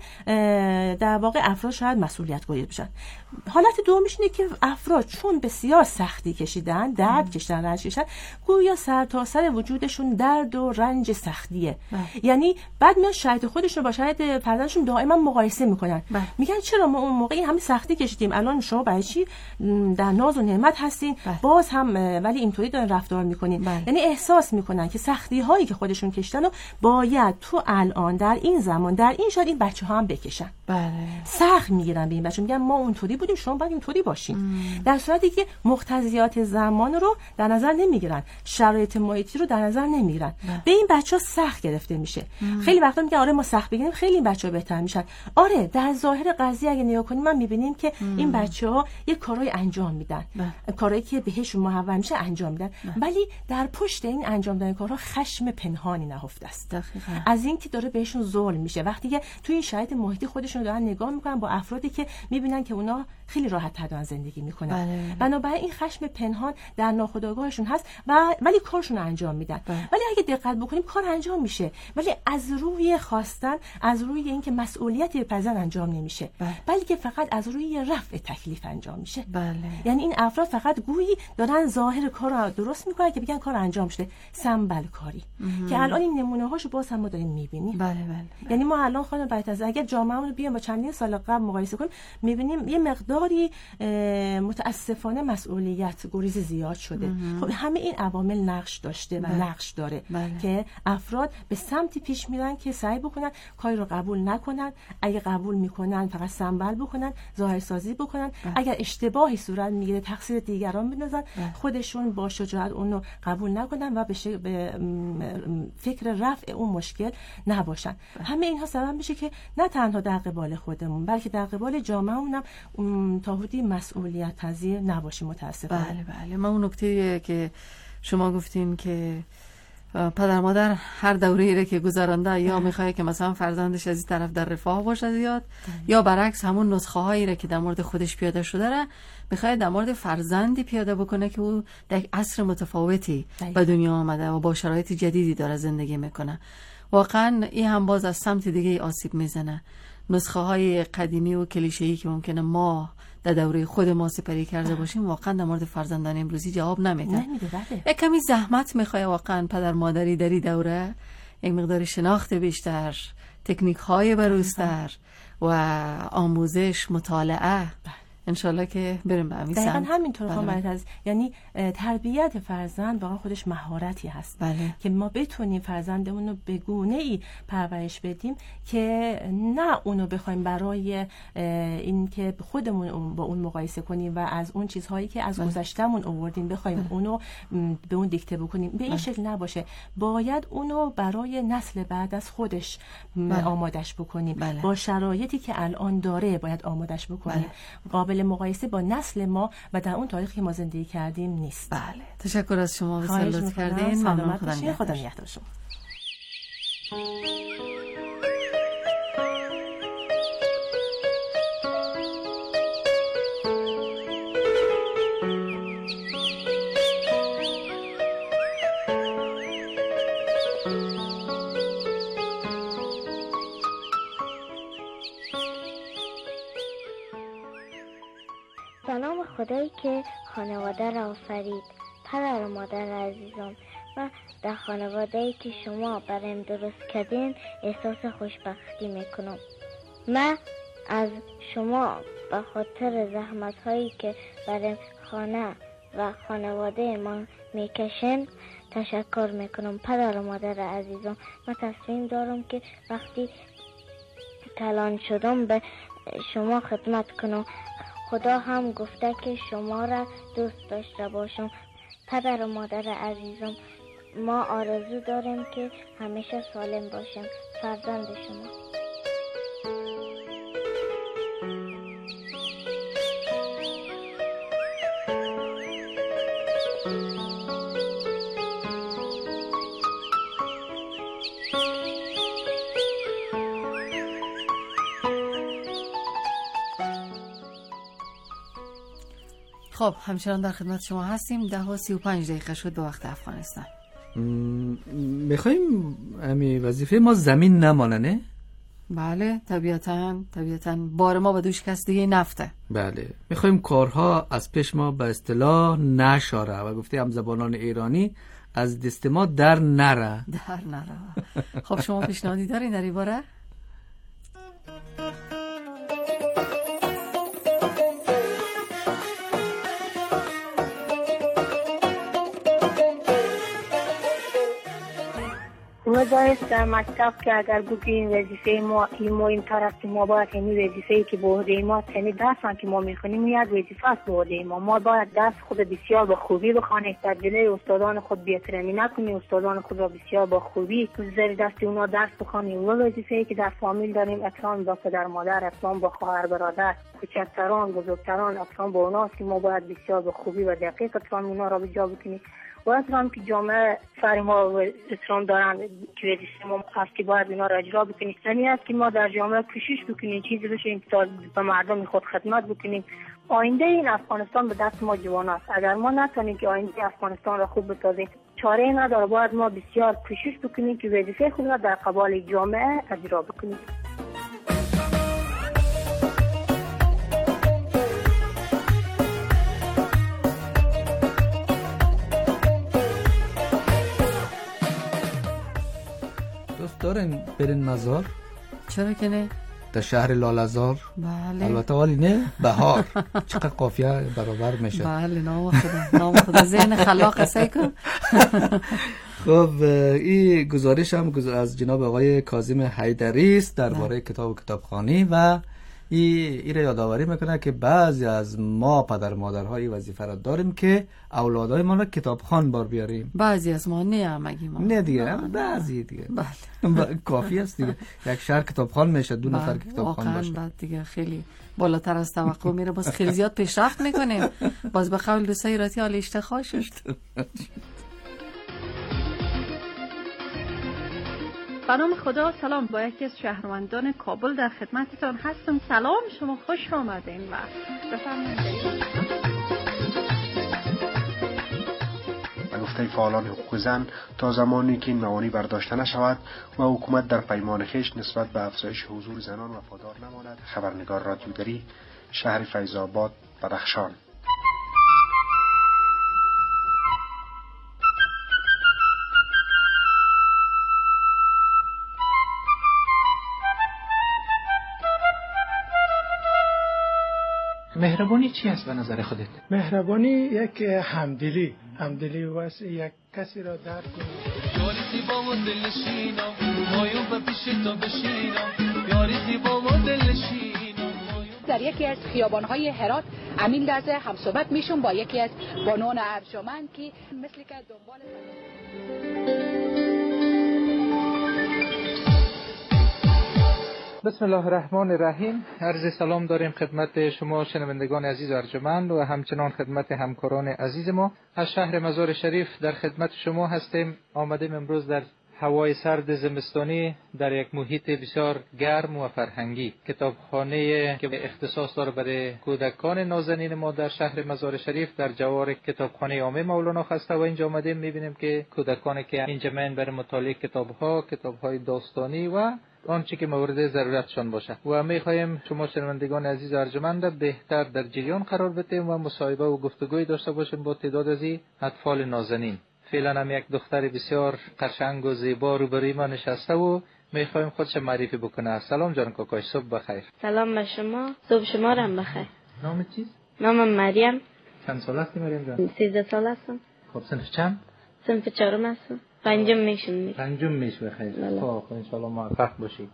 در واقع افراد شاید مسئولیت گریز بشن. حالت دومیش اینه که افراد چون بسیار سختی کشیدن، درد کشیدن، رنج کشیدن، گویا سر تا سر وجودشون درد و رنج سختیه. یعنی بعد میان شرایط خودشون با شرایط فرزندشون دائما مقایسه میکنن. میگن چرا ما اون موقع همه سختی کشیدیم، الان شما برای چی در ناز و نعمت هستین باز هم ولی اینطوری دارن رفتار میکنین. یعنی احساس میکنن که سختی هایی که خودشون کشیدن و باید تو الان در این زمان در این شاید این بچه‌ها هم بکشن. صبر سخت میگیرن به این بچه، میگن ما اونطوری بودیم شما باید اینطوری باشین. در صورتی که مقتضیات زمان رو در نظر نمیگیرن، شرایط محیطی رو در نظر نمیگیرن. به این بچه‌ها سخت گرفته میشه. خیلی وقتا میگن آره ما سخت بگیریم خیلی این بچه‌ها بهتر میشن. آره در ظاهر قضیه اگه نگاه کنیم ما میبینیم که این بچه‌ها یه کارهای انجام میدن، کارهایی که بهشون محول میشه انجام میدن، ولی در پشت این انجام دادن کارها خشم پنهانی نهفته است. از این که داره بهشون ظلم میشه. وقتی که تو این شرایط محیطی خودشون دارن نگاه میکنن با افرادی که میبینن که اونا خیلی راحت تر دارن زندگی میکنن، بنابراین این خشم پنهان در ناخودآگاهشون هست ولی کارشون رو انجام میدن. ولی اگه دقت بکنیم کار انجام میشه، ولی از روی خواستن، از روی اینکه مسئولیتی بپذیرن انجام نمیشه، بلکه فقط از روی رفع تکلیف انجام میشه. یعنی این افراد فقط گویی دارن ظاهر کار رو درست میکنن که بگن کار انجام شده، سنبل کاری که الان این نمونه هاشو باز هم ما داریم میبینیم. یعنی ما الان خانم بایتز اگر جامعهمون رو بیایم با چندین سال قبل مقایسه کنیم میبینیم یه مقداری متاسفانه مسئولیت گریز زیاد شده. خب همه این عوامل نقش داشته و نقش داره که افراد به سمتی پیش میرن که سعی بکنن کاری رو قبول نکنن، اگه قبول میکنن فقط سنبل بکنن، ظاهرسازی بکنن، اگر اشتباهی صورت میگیره تقصیر دیگران بندازن، خودشون با شجاعت اون رو قبول نکنن و به فکر رفع اون مشکل نباشن. همه اینها سبب میشه که نه تنها در قبال خودمون بلکه در قبال جامعهمون هم تا حدودی مسئولیت پذیر نباشیم متاسفانه. بله من اون نکته که شما گفتین که پدر مادر هر دوره‌ای را که گذرانده یا میخواد که مثلا فرزندش از این طرف در رفاه باشه زیاد، یا برعکس همون نسخه هایی را که در مورد خودش پیاده شده را میخواد در مورد فرزندی پیاده بکنه که او در عصر متفاوتی به دنیا آمده و با شرایط جدیدی داره زندگی میکنه. واقعا این هم باز از سمت دیگه آسیب میزنه. نسخه های قدیمی و کلیشه‌ای که ممکنه ما در دوره خود ما سپری کرده باشیم واقعا در مورد فرزندان امروزی جواب نمیده. یک کمی زحمت میخواد واقعا پدر مادری در این دوره، یک مقدار شناخت بیشتر، تکنیک های بروزتر و آموزش، مطالعه. انشالله که بریم به همین سمت. دقیقاً همینطور خانم، یعنی تربیت فرزند واقعا خودش مهارتی هست که ما بتونیم فرزندمون رو به گونه‌ای پرورش بدیم که نه اونو بخوایم برای این که خودمون با اون مقایسه کنیم و از اون چیزهایی که از گذشتهمون آوردیم بخوایم اونو به اون دیکته بکنیم. به این شکل نباشه. باید اونو برای نسل بعد از خودش آمادش بکنیم. با شرایطی که الان داره باید آمادش بکنیم. قابل مقایسه با نسل ما و در اون تاریخی که ما زندگی کردیم نیست. بله تشکر از شما وسالت کردین. ممنون. خدا نگهدار شما. خدایی که خانواده را آفرید، پدر و مادر عزیزم، و در خانواده‌ای که شما برایم درست کردین احساس خوشبختی میکنم. من از شما به خاطر زحمت‌هایی که برایم خانه و خانواده ما میکشن تشکر میکنم. پدر و مادر عزیزم، من تصمیم دارم که وقتی کلان شدم به شما خدمت کنم. خدا هم گفته که شما را دوست داشته باشم. پدر و مادر عزیزم، ما آرزو داریم که همیشه سالم باشیم. فرزند شما. خب همچنان در خدمت شما هستیم. 10:35 شد به وقت افغانستان. میخوایم امی وظیفه ما زمین نمانه؟ بله طبیعتاً بار ما به دوش کس دیگه نفته. بله میخوایم کارها از پیش ما به اصطلاح نشاره و گفته هم زبانان ایرانی از دست ما در نره. خب شما پیشنهادی دارین در این باره؟ وظایف در مکتب که اگر بگیم وظیفه ما این طرف که ما باید همین وظیفه‌ای که به عهده ما همین درس که ما میخونیم یک وظیفه است به عهده ما باید درس خود بسیار با خوبی بخوانیم، در جلوی استادان خود بی‌احترامی نکنیم، استادان خود را بسیار با خوبی زیر دست اونا درس بخوانیم. و وظیفه‌ای که در فامیل داریم احترام با پدر مادر، احترام با خواهر برادر، کوچکتران بزرگتران، احترام با اوناست که ما باید بسیار با خوبی و دقیق احترام اونا را بجا بکنیم. و احترام که جامعه سر ما و احترام دارن که وظیفه ما هست که باید اینا را اجرا بکنیم. یعنی است که ما در جامعه کوشش بکنیم چیزی بشیم که به مردم خود خدمت بکنیم. آینده این افغانستان به دست ما جوان است. اگر ما نتونیم که آینده افغانستان را خوب بسازیم چاره نداره، باید ما بسیار کوشش بکنیم که وظیفه خود را در قبال جامعه اجرا بکنیم. دوست دارین برین مزار؟ چرا که نه؟ در شهر لاله‌زار. بله. البته ولی نه بهار. چقدر قافیه برابر میشه. بله نام خدا ذهن خلاق سعی کن. خب این گزارش هم از جناب آقای کاظم حیدری است درباره کتاب و کتابخوانی و این را یادآوری میکنه که بعضی از ما پدر مادرها این وظیفه را داریم که اولادای ما را کتابخوان بار بیاریم. بعضی از ما نه همگی ما. نه دیگه بعضی دیگه. بله. کافی است دیگه. یک شهر کتابخوان میشه، 2 نفر کتابخوان باشه. بعد دیگه خیلی بالاتر از توقع میره، باز خیلی زیاد پیشرفت میکنیم. باز به قول دوستای راتی حال اشتخاص شد. به نام خدا. سلام، با یکی از شهروندان کابل در خدمتتان هستم. سلام، شما خوش آمدین و بفرمایید. به گفته فعالان حقوق زن تا زمانی که این موانع برداشته نشود و حکومت در پیمان خویش نسبت به افزایش حضور زنان وفادار نماند. خبرنگار رادیو دری، شهر فیض آباد، بدخشان. مهربانی چی است به نظر خودت؟ مهربانی یک همدلی واسه یک کسی را درک کنی. یاری زیبا و دلشینم مایون به پیش تو بشینم، یاری زیبا و دلشینم. در یکی از خیابان‌های هرات امین لحظه همصحبت میشم با یکی از بانوان ارجمند که مثل که دنبال بسم الله الرحمن الرحیم. عرض سلام داریم خدمت شما شنوندگان عزیز و ارجمند و همچنان خدمت همکاران عزیز ما. از شهر مزار شریف در خدمت شما هستیم. آمدیم امروز در هوای سرد زمستانی در یک محیط بسیار گرم و فرهنگی، کتابخانه که اختصاص داره برای کودکان نازنین ما در شهر مزار شریف در جوار کتابخانه عامه مولانا خسته و اینجا آمدیم میبینیم که کودکانی که اینجا میان برای مطالعه کتابهای داستانی و آنچه که مورد ضرورتشان باشه و میخوایم شما شنوندگان عزیز و ارجمند بهتر در جریان قرار بدیم و مصاحبه و گفتگوی داشته باشیم با تعداد از اطفال نازنین. فعلا هم یک دختر بسیار قشنگ و زیبا روبروی ما نشسته و میخوایم خودش معرفی بکنه. سلام جان کاکاش، صبح بخیر. سلام به شما، صبح شما را بخیر. نام چیست؟ نامم مریم. چند سال هستی مریم جان؟ 13 سال هستم. خب صنف چند؟ صنف 4 هستم. پنجم میشم. پنجم میشه بخیر. خب ان شاء الله موفق باشی.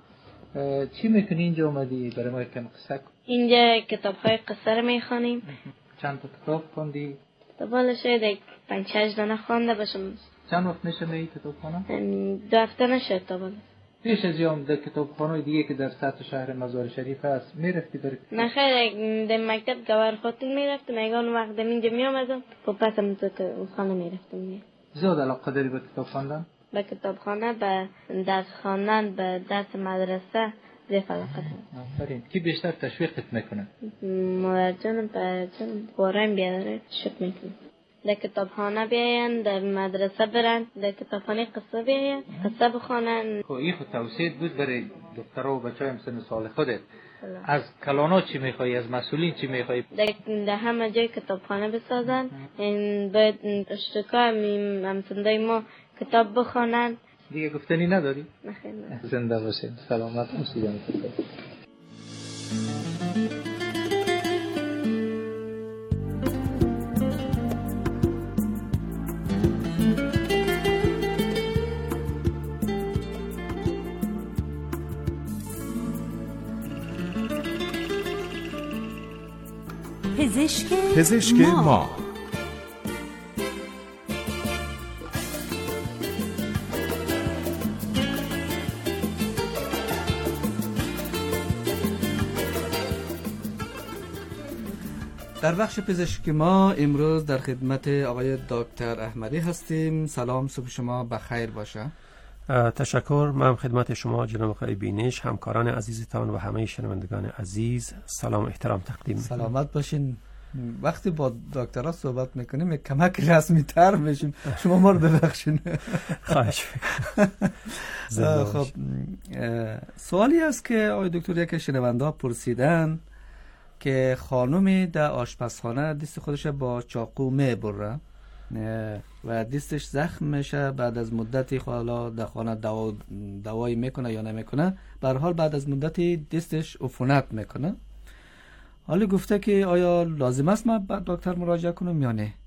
چی میکنی اینجا اومدی؟ برای ما کم قصه کن. اینجا کتاب‌های قصه رو میخوانیم. چند تا کتاب خوندی؟ تا شاید 5-6 دانه خوانده باشم. چند وقت میشه میای کتابخانه؟ 2 هفته نشد تا بالا. پیش از یام در کتابخانه دیگه که در سطح شهر مزار شریف هست میرفتی برای؟ نه خیر، در مکتب گوهر خاتون میرفتم، اگه وقت در اینجا میامدم و پسم تو خانه میرفتم. زیاد علاقه داری به کتاب خواندن؟ به کتابخانه، به درس خواندن، به درس مدرسه زیاد علاقه دارم. آفرین. کی بیشتر تشویقت میکنه؟ مادر جانم، پدر جانم، بارم بیادره تشویق میکنه. در کتابخانه بیاین، در مدرسه برن، در کتابخانه قصه بیاین، قصه بخوانن. خب این خود توصیه بود برای دخترها و بچه‌های سن سال خودت. از کلانا چی میخوایی؟ از مسئولین چی میخوایی؟ در همه جای کتابخانه بسازن، باید اشتکا همسندای ما کتاب بخوانن. دیگه گفتنی نداری؟ نخیر. زنده باشین، سلامت باشین. پزشک ما. در بخش پزشکی ما امروز در خدمت آقای دکتر احمدی هستیم. سلام، صبح شما بخیر باشه. تشکر. من خدمت شما جناب آقای بینش، همکاران عزیزتان و همه شنوندگان عزیز سلام و احترام تقدیم می‌کنم. سلامت باشین. وقتی با دکترها صحبت میکنیم کمک رسمی تر بشیم. شما ما رو ببخشین. خواهش می‌کنم. خب سوالی است که آقای دکتر یک شنونده پرسیدن که خانمی در آشپزخانه دست خودش با چاقو میبره و دستش زخم میشه. بعد از مدتی حالا در خانه دوایی میکنه یا نمیکنه، به هر حال بعد از مدتی دستش عفونت میکنه. حالا گفته که آیا لازم است ما به دکتر مراجعه کنم یا نه؟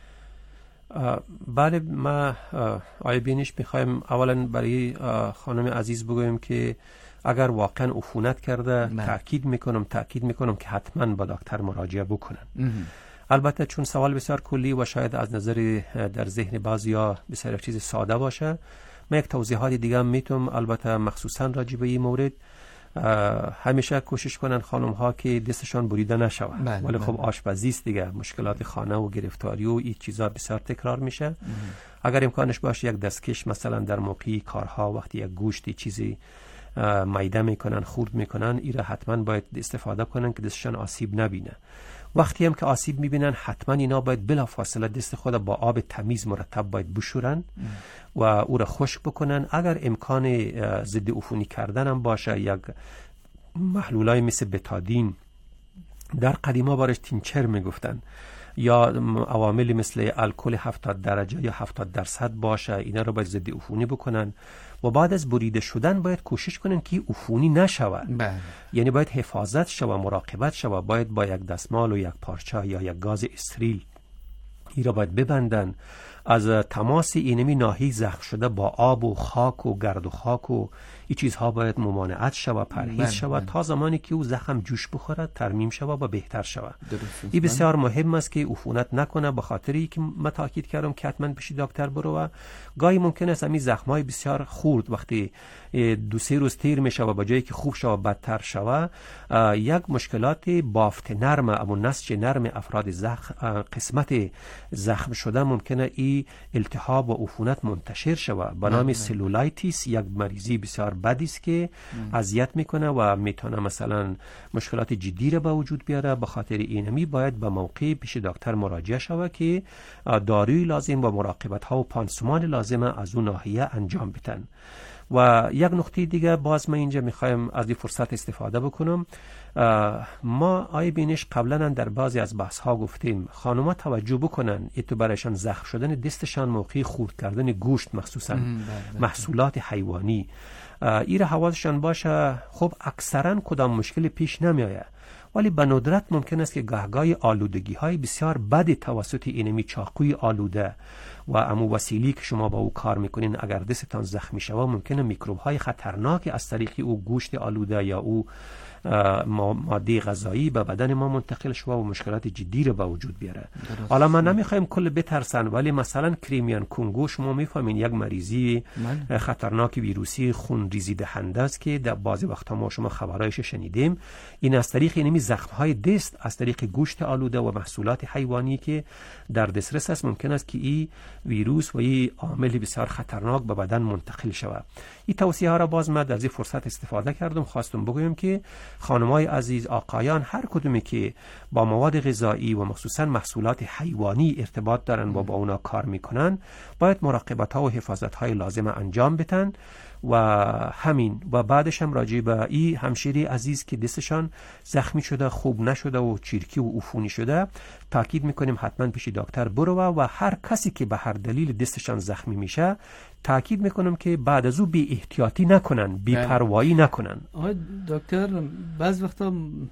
بله، ما آقای بینش میخوایم اولا برای خانم عزیز بگویم که اگر واقعا عفونت کرده تاکید میکنم که حتما با دکتر مراجعه بکنن. البته چون سوال بسیار کلی و شاید از نظر در ذهن بعضیا بسیار چیز ساده باشه، من یک توضیحات دیگه هم میتونم البته مخصوصا راجع به این مورد. همیشه کوشش کنن خانم ها که دستشان بریده نشود، ولی خب آشپزی است دیگه، مشکلات خانه و گرفتاری و این چیزا بسیار تکرار میشه. اگر امکانش باشه یک دستکش مثلا در موقع کارها وقتی یک گوشتی چیزی میده میکنن، خورد میکنن، ایره حتما باید استفاده کنن که دستشان آسیب نبینه. وقتی هم که آسیب میبینن حتما اینا باید بلافاصله دست خود با آب تمیز مرتب باید بشورن و او را خشک بکنن. اگر امکان ضد عفونی کردن هم باشه، یک محلولای مثل بتادین، در قدیما بارش تینچر میگفتن، یا عواملی مثل الکل 70 درجه یا 70% باشه، اینا رو باید ضد عفونی بکنن و بعد از بریده شدن باید کوشش کنن که عفونی نشود. یعنی باید حفاظت شود، مراقبت شود، باید با یک دستمال و یک پارچه یا یک گاز استریل ای را باید ببندن. از تماس اینمی ناحیه زخم شده با آب و خاک و گرد و خاک و این چیزها باید ممانعت شود، پرهیز شود تا زمانی که او زخم جوش بخورد، ترمیم شود و بهتر شود. این بسیار مهم است که عفونت نکنه، به خاطری که من تاکید کردم که حتما پیش دکتر برو. و گاهی ممکن است همین زخم‌های بسیار خورد وقتی 2-3 روز تیر میشه و با جایی که خوب شود بدتر شود، یک مشکلات بافت نرم اما نسج نرم افراد قسمت زخم شده ممکنه این التهاب و عفونت منتشر شود به نام سلولایتیس. یک مریضی بسیار بدی است که اذیت میکنه و میتونه مثلا مشکلات جدی را به وجود بیاره. به خاطر اینمی باید به موقع پیش دکتر مراجعه شود که داروی لازم و مراقبت ها و پانسمان لازم از اون ناحیه انجام بدن. و یک نکته دیگه باز من اینجا میخوایم از این فرصت استفاده بکنم. ما آی بینش قبلا در بعضی از بحث ها گفتیم خانوما توجه بکنن تو برایشان زخم شدن دستشان موقع خورد کردن گوشت، مخصوصا محصولات حیوانی، ایره حواسشان باشه. خب اکثرا کدام مشکل پیش نمیآید، ولی به ندرت ممکن است که گهگاهی آلودگی های بسیار بد توسط اینمی چاقوی آلوده و امو وسیلی که شما با او کار میکنین اگر دستتان زخمی شود، ممکنه میکروب های خطرناک از طریق او گوشت آلوده یا او ماده غذایی به بدن ما منتقل شده و مشکلات جدی رو به وجود بیاره. حالا من نمیخوایم کل بترسن، ولی مثلا کریمیان کنگو شما میفهمین یک مریضی خطرناک ویروسی خون ریزی دهنده است که در بعضی وقتا ما شما خبرایش شنیدیم. این از طریق اینمی زخم‌های دست از طریق گوشت آلوده و محصولات حیوانی که در دسترس است ممکن است که این ویروس و این عامل بسیار خطرناک به بدن منتقل شود. این توصیه ها را باز من از این فرصت استفاده کردم، خواستم بگویم که خانمای عزیز، آقایان، هر کدومی که با مواد غذایی و مخصوصا محصولات حیوانی ارتباط دارن و با اونا کار میکنن باید مراقبت ها و حفاظت های لازم انجام بدن. و همین و بعدش هم راجع به این همشیری عزیز که دستشان زخمی شده، خوب نشده و چیرکی و عفونی شده، تاکید میکنیم حتما پیش دکتر برو و هر کسی که به هر دلیل دستشان زخمی میشه تاکید میکنم که بعد از او بی احتیاطی نکنن، بی پروایی نکنن. آقای دکتر بعض وقتا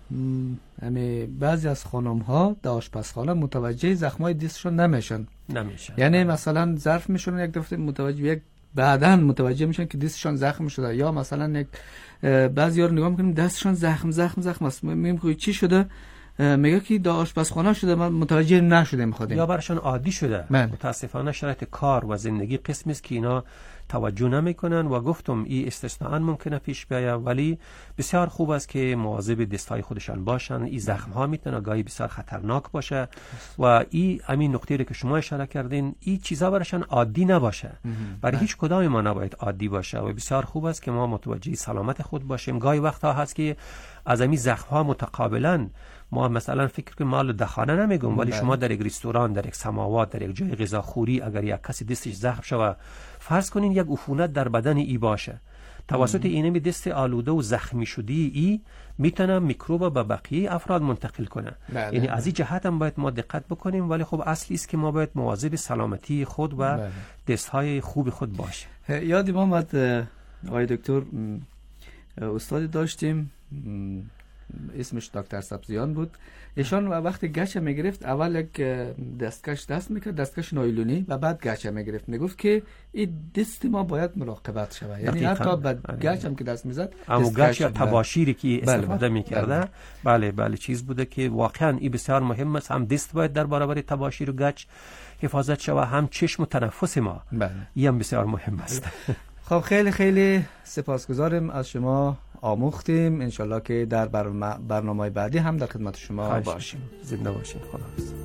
بعضی از خانم ها در آشپزخانه متوجه زخمای دستشون نمیشن. یعنی مثلا ظرف میشونن یک دفعه متوجه بعداً متوجه میشن که دستشان زخم شده، یا مثلا یک بعضیا رو نگاه میکنیم دستشان زخم است. میگیم خب چی شده؟ میگه که دا آشپزخانه شده، ما متوجه نشدیم خودیم یا برشان عادی شده. متاسفانه شرایط کار و زندگی قسمی است که اینا توجه نمیکنن و گفتم این استثناء ممکنه پیش بیاید، ولی بسیار خوب است که مواظب دستهای خودشان باشن. این زخم ها میتونه گاهی بسیار خطرناک باشه و این همین نکته که شما اشاره کردین، این چیزا براشان عادی نباشه. برای هیچ کدام ما نباید عادی باشه و بسیار خوب است که ما متوجه سلامت خود باشیم. گاهی وقتا هست که از همین زخم ها متقابلا ما مثلا فکر که مال دخانه نمیگم، ولی شما در یک رستوران، در یک سماوات، در یک جای غذاخوری اگر یک کسی دستش زخم شوه، فرض کنین یک عفونت در بدن ای باشه، توسط اینمی دست آلوده و زخمی شدی ای میتونه میکروب به بقیه افراد منتقل کنه. یعنی از این جهت هم باید ما دقت بکنیم، ولی خب اصلی است که ما باید مواظب سلامتی خود و دستهای خوب خود باشیم. یادی ما اومد آقای دکتر استادی داشتیم اسمش دکتر سبزیان بود. ایشان وقتی گچه میگرفت اول یک دستکش دست میکرد، دستکش نایلونی، و بعد گچه میگرفت. میگفت که این دست ما باید مراقبت شود، یعنی حتی بعد گچه هم که دست میزد اما گچ یا تباشیری که استفاده میکرده بله چیز بوده که واقعا این بسیار مهم است. هم دست باید در برابر تباشیر و گچ حفاظت شود، هم چشم و تنفس ما این هم بسیار مهم است. خب خیلی خیلی سپاسگزارم از شما، آموختیم. انشالله که در برنامه بعدی هم در خدمت شما باشیم. زنده باشین. خداحافظ.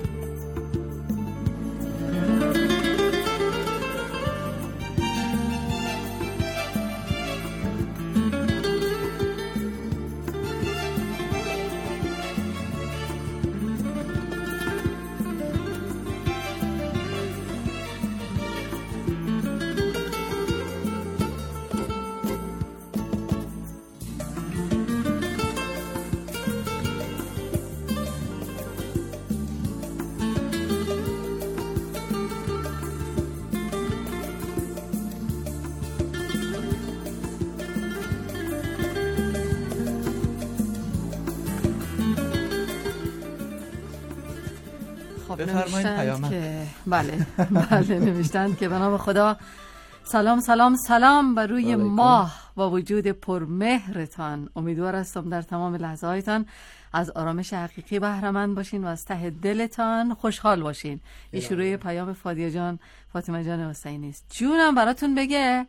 نوشتند که بله نوشتند که به نام خدا سلام سلام سلام بر روی ماه با وجود پرمهرتان. امیدوار هستم در تمام لحظه هایتان از آرامش حقیقی بهره مند باشین و از ته دلتان خوشحال باشین. این شروع پیام فاطمه جان حسینی است. جونم براتون بگه.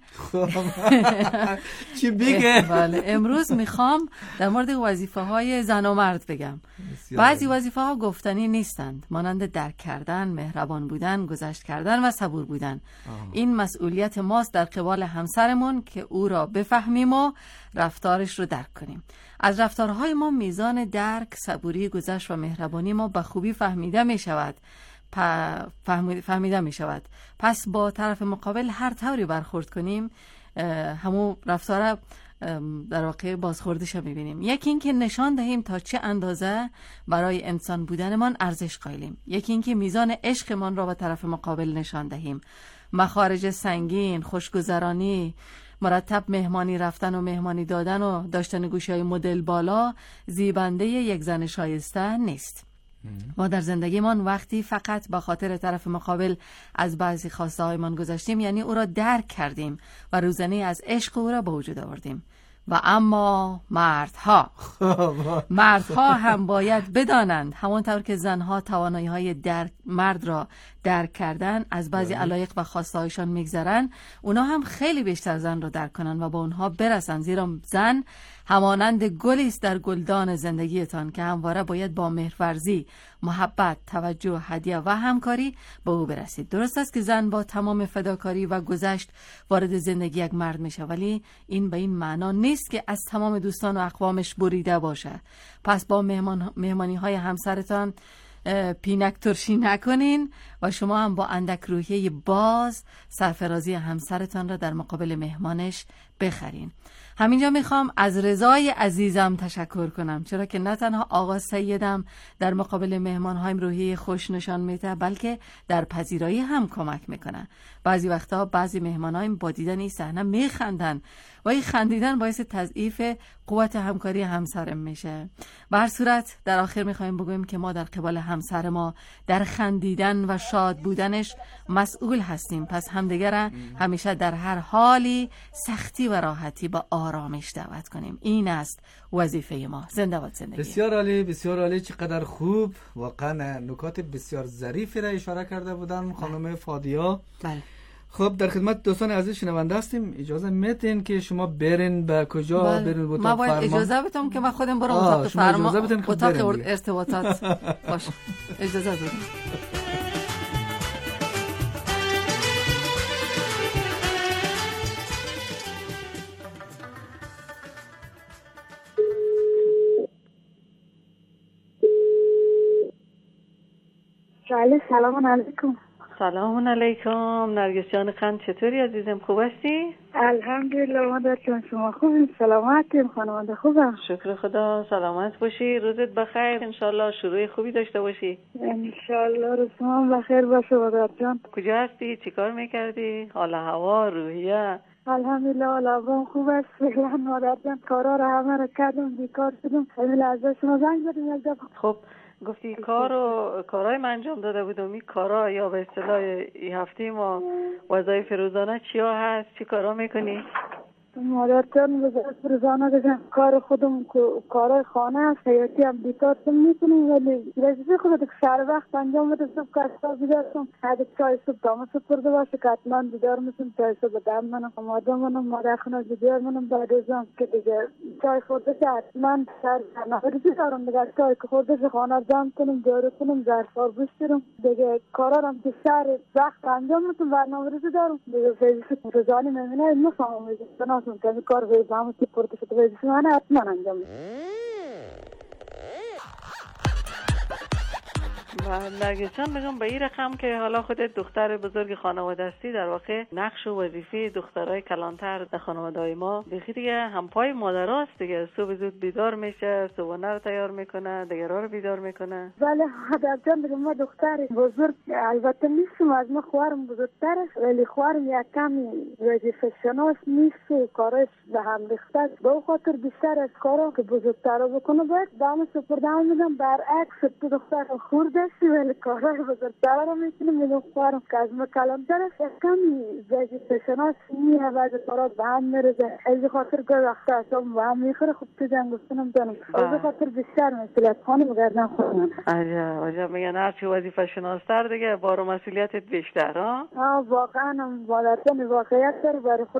چی بگه؟ بله امروز میخوام در مورد وظیفه های زن و مرد بگم. بعضی وظیفه ها گفتنی نیستند، مانند درک کردن، مهربان بودن، گذشت کردن و صبور بودن. این مسئولیت ماست در قبال همسرمون که او را بفهمیم و رفتارش رو درک کنیم. از رفتارهای ما میزان درک، صبوری، گذشت و مهربانی ما به خوبی فهمیده می شود. پس با طرف مقابل هر طوری برخورد کنیم همون رفتار در واقع بازخوردش رو میبینیم. یکی این که نشان دهیم تا چه اندازه برای انسان بودنمان ارزش قائلیم. یکی این که میزان عشقمان را به طرف مقابل نشان دهیم. مخارج سنگین، خوشگذرانی، مرتب مهمانی رفتن و مهمانی دادن و داشتن گوشی‌های مدل بالا زیبنده یک زن شایسته نیست. ما در زندگیمان وقتی فقط به خاطر طرف مقابل از بعضی خواسته هایمان گذشتیم، یعنی او را درک کردیم و روزنه از عشق او را به وجود آوردیم. و اما مردها هم باید بدانند همانطور که زنها توانایی‌های مرد را درک کردن از بعضی علایق و خواسته‌هایشان میگذرن، اونا هم خیلی بیشتر زن را درک کنن و با اونها برسن، زیرا زن همانند گلی است در گلدان زندگیتان که همواره باید با مهرورزی، محبت، توجه، هدیه و همکاری به او برسید. درست است که زن با تمام فداکاری و گذشت وارد زندگی یک مرد میشه، ولی این به این معنا نیست که از تمام دوستان و اقوامش بریده باشه. پس با مهمانی های همسرتان پینک ترشی نکنین و شما هم با اندک روحیه باز سرفرازی همسرتان را در مقابل مهمانش بخرین. همینجا میخوام از رضای عزیزم تشکر کنم، چرا که نه تنها آقا سیدم در مقابل مهمانهایم روحیه خوش نشان میده، بلکه در پذیرایی هم کمک میکنه. بعضی وقتا بعضی مهمانهایم با دیدن این صحنه میخندن و این خندیدن باعث تضعیف قوت همکاری همسرم میشه. به هر صورت در آخر میخوایم بگویم که ما در قبال همسر ما در خندیدن و شاد بودنش مسئول هستیم. پس همدیگر همیشه در هر حالی سختی و راحتی با آرامش دعوت کنیم. این است وظیفه ما. زنده باد زندگی. بسیار عالی، بسیار عالی. چقدر خوب. واقعا نکات بسیار ظریفی را اشاره کرده بودن خانم فادیا. بله. خب در خدمت دوستان عزیز شنونده هستیم. اجازه میتین که شما برین به کجا؟ برین به اتاق فرمان. اجازه بدم که من خودم برم اتاق فرمان، اتاق ارتباطات. باش اجازه بدم. سلام علیکم. سلام علیکم. نرگس جان خان چطوری عزیزم؟ خوب هستی؟ الحمدلله مادر جان، شما خوبین؟ سلامتیم خانواده خوبم؟ شکر خدا. سلامت باشی، روزت بخیر، انشالله شروع خوبی داشته باشی. انشالله روز شما بخیر باشه مادر جان. کجا هستی؟ چی کار میکردی؟ حال هوا، روحیه؟ الحمدلله حال هوا خوب است فعلا مادر جان. کارا رو همه رو کردم، بیکار شدم. همین لحظه شما زنگ زدیم یک دفعه. خب گفتی کارای من انجام داده بودم. این کارا یا به اصطلاح این هفته ما وظایف روزانه چیا هست؟ چی کارا میکنی؟ مادر جان وظایف روزانه دیگه کار خودم کارای خانه است، حیاتی هم بیکار میکنیم، ولی وظیفه خودت سر وقت انجام بده. صبح کاشتا بیدار شم، اگه چای صبح دامه سپرده باشه که حتما بیدار میشم چای صبح دم منم مادر منم مادر خونه بیدار منم بعد از آن که دیگه چای خورده شه حتما سر نهاری دارم دیگه چای که خورده شه خانه جمع کنم جارو کنم ظرفا بشورم دیگه کارا هم که سر وقت انجام میدم برنامه‌ریزی دارم دیگه. وظیفه روزانه میبینه نفهمم وظیفه که کار به زمان که پرده شده وظیفه من حتما انجام میدم. نرگس جان بگم به این رقم که حالا خودت دختر بزرگ خانواده هستی، در واقع نقش و وظیفه دخترای کلانتر در خانواده‌های ما بخیر دیگه همپای مادرست دیگه. صبح زود بیدار میشه، صبحانه رو تیار میکنه، دیگرها رو بیدار میکنه. بله مادر جان بگم ما دختر بزرگ البته نیستم، از ما خواهرم بزرگتر است، ولی خواهرم یک کم وظیفه شناس نیست و کارش به هم ریخته. به خاطر بیشتر از کارا که بزرگتر بکنه باید دام سپردن میدم. برعکس تو دختر خورده ولی کارهای بزرگتر رو میکنم. میدونم خواهرم که از ما کلانتر است، یک کمی وظیفه شناس نیه، بعض کارات به هم میرزه. از خاطر که وقتا اصلا به هم میخوره. خب تو جنگ گفتنم دانم از خاطر بیشتر مسئولیت خانه بگردن خودم. عجب میگن هرچی وظیفه شناستر دیگه بار و مسئولیتت بیشتر. واقعا مادر جان واقعیت داره برای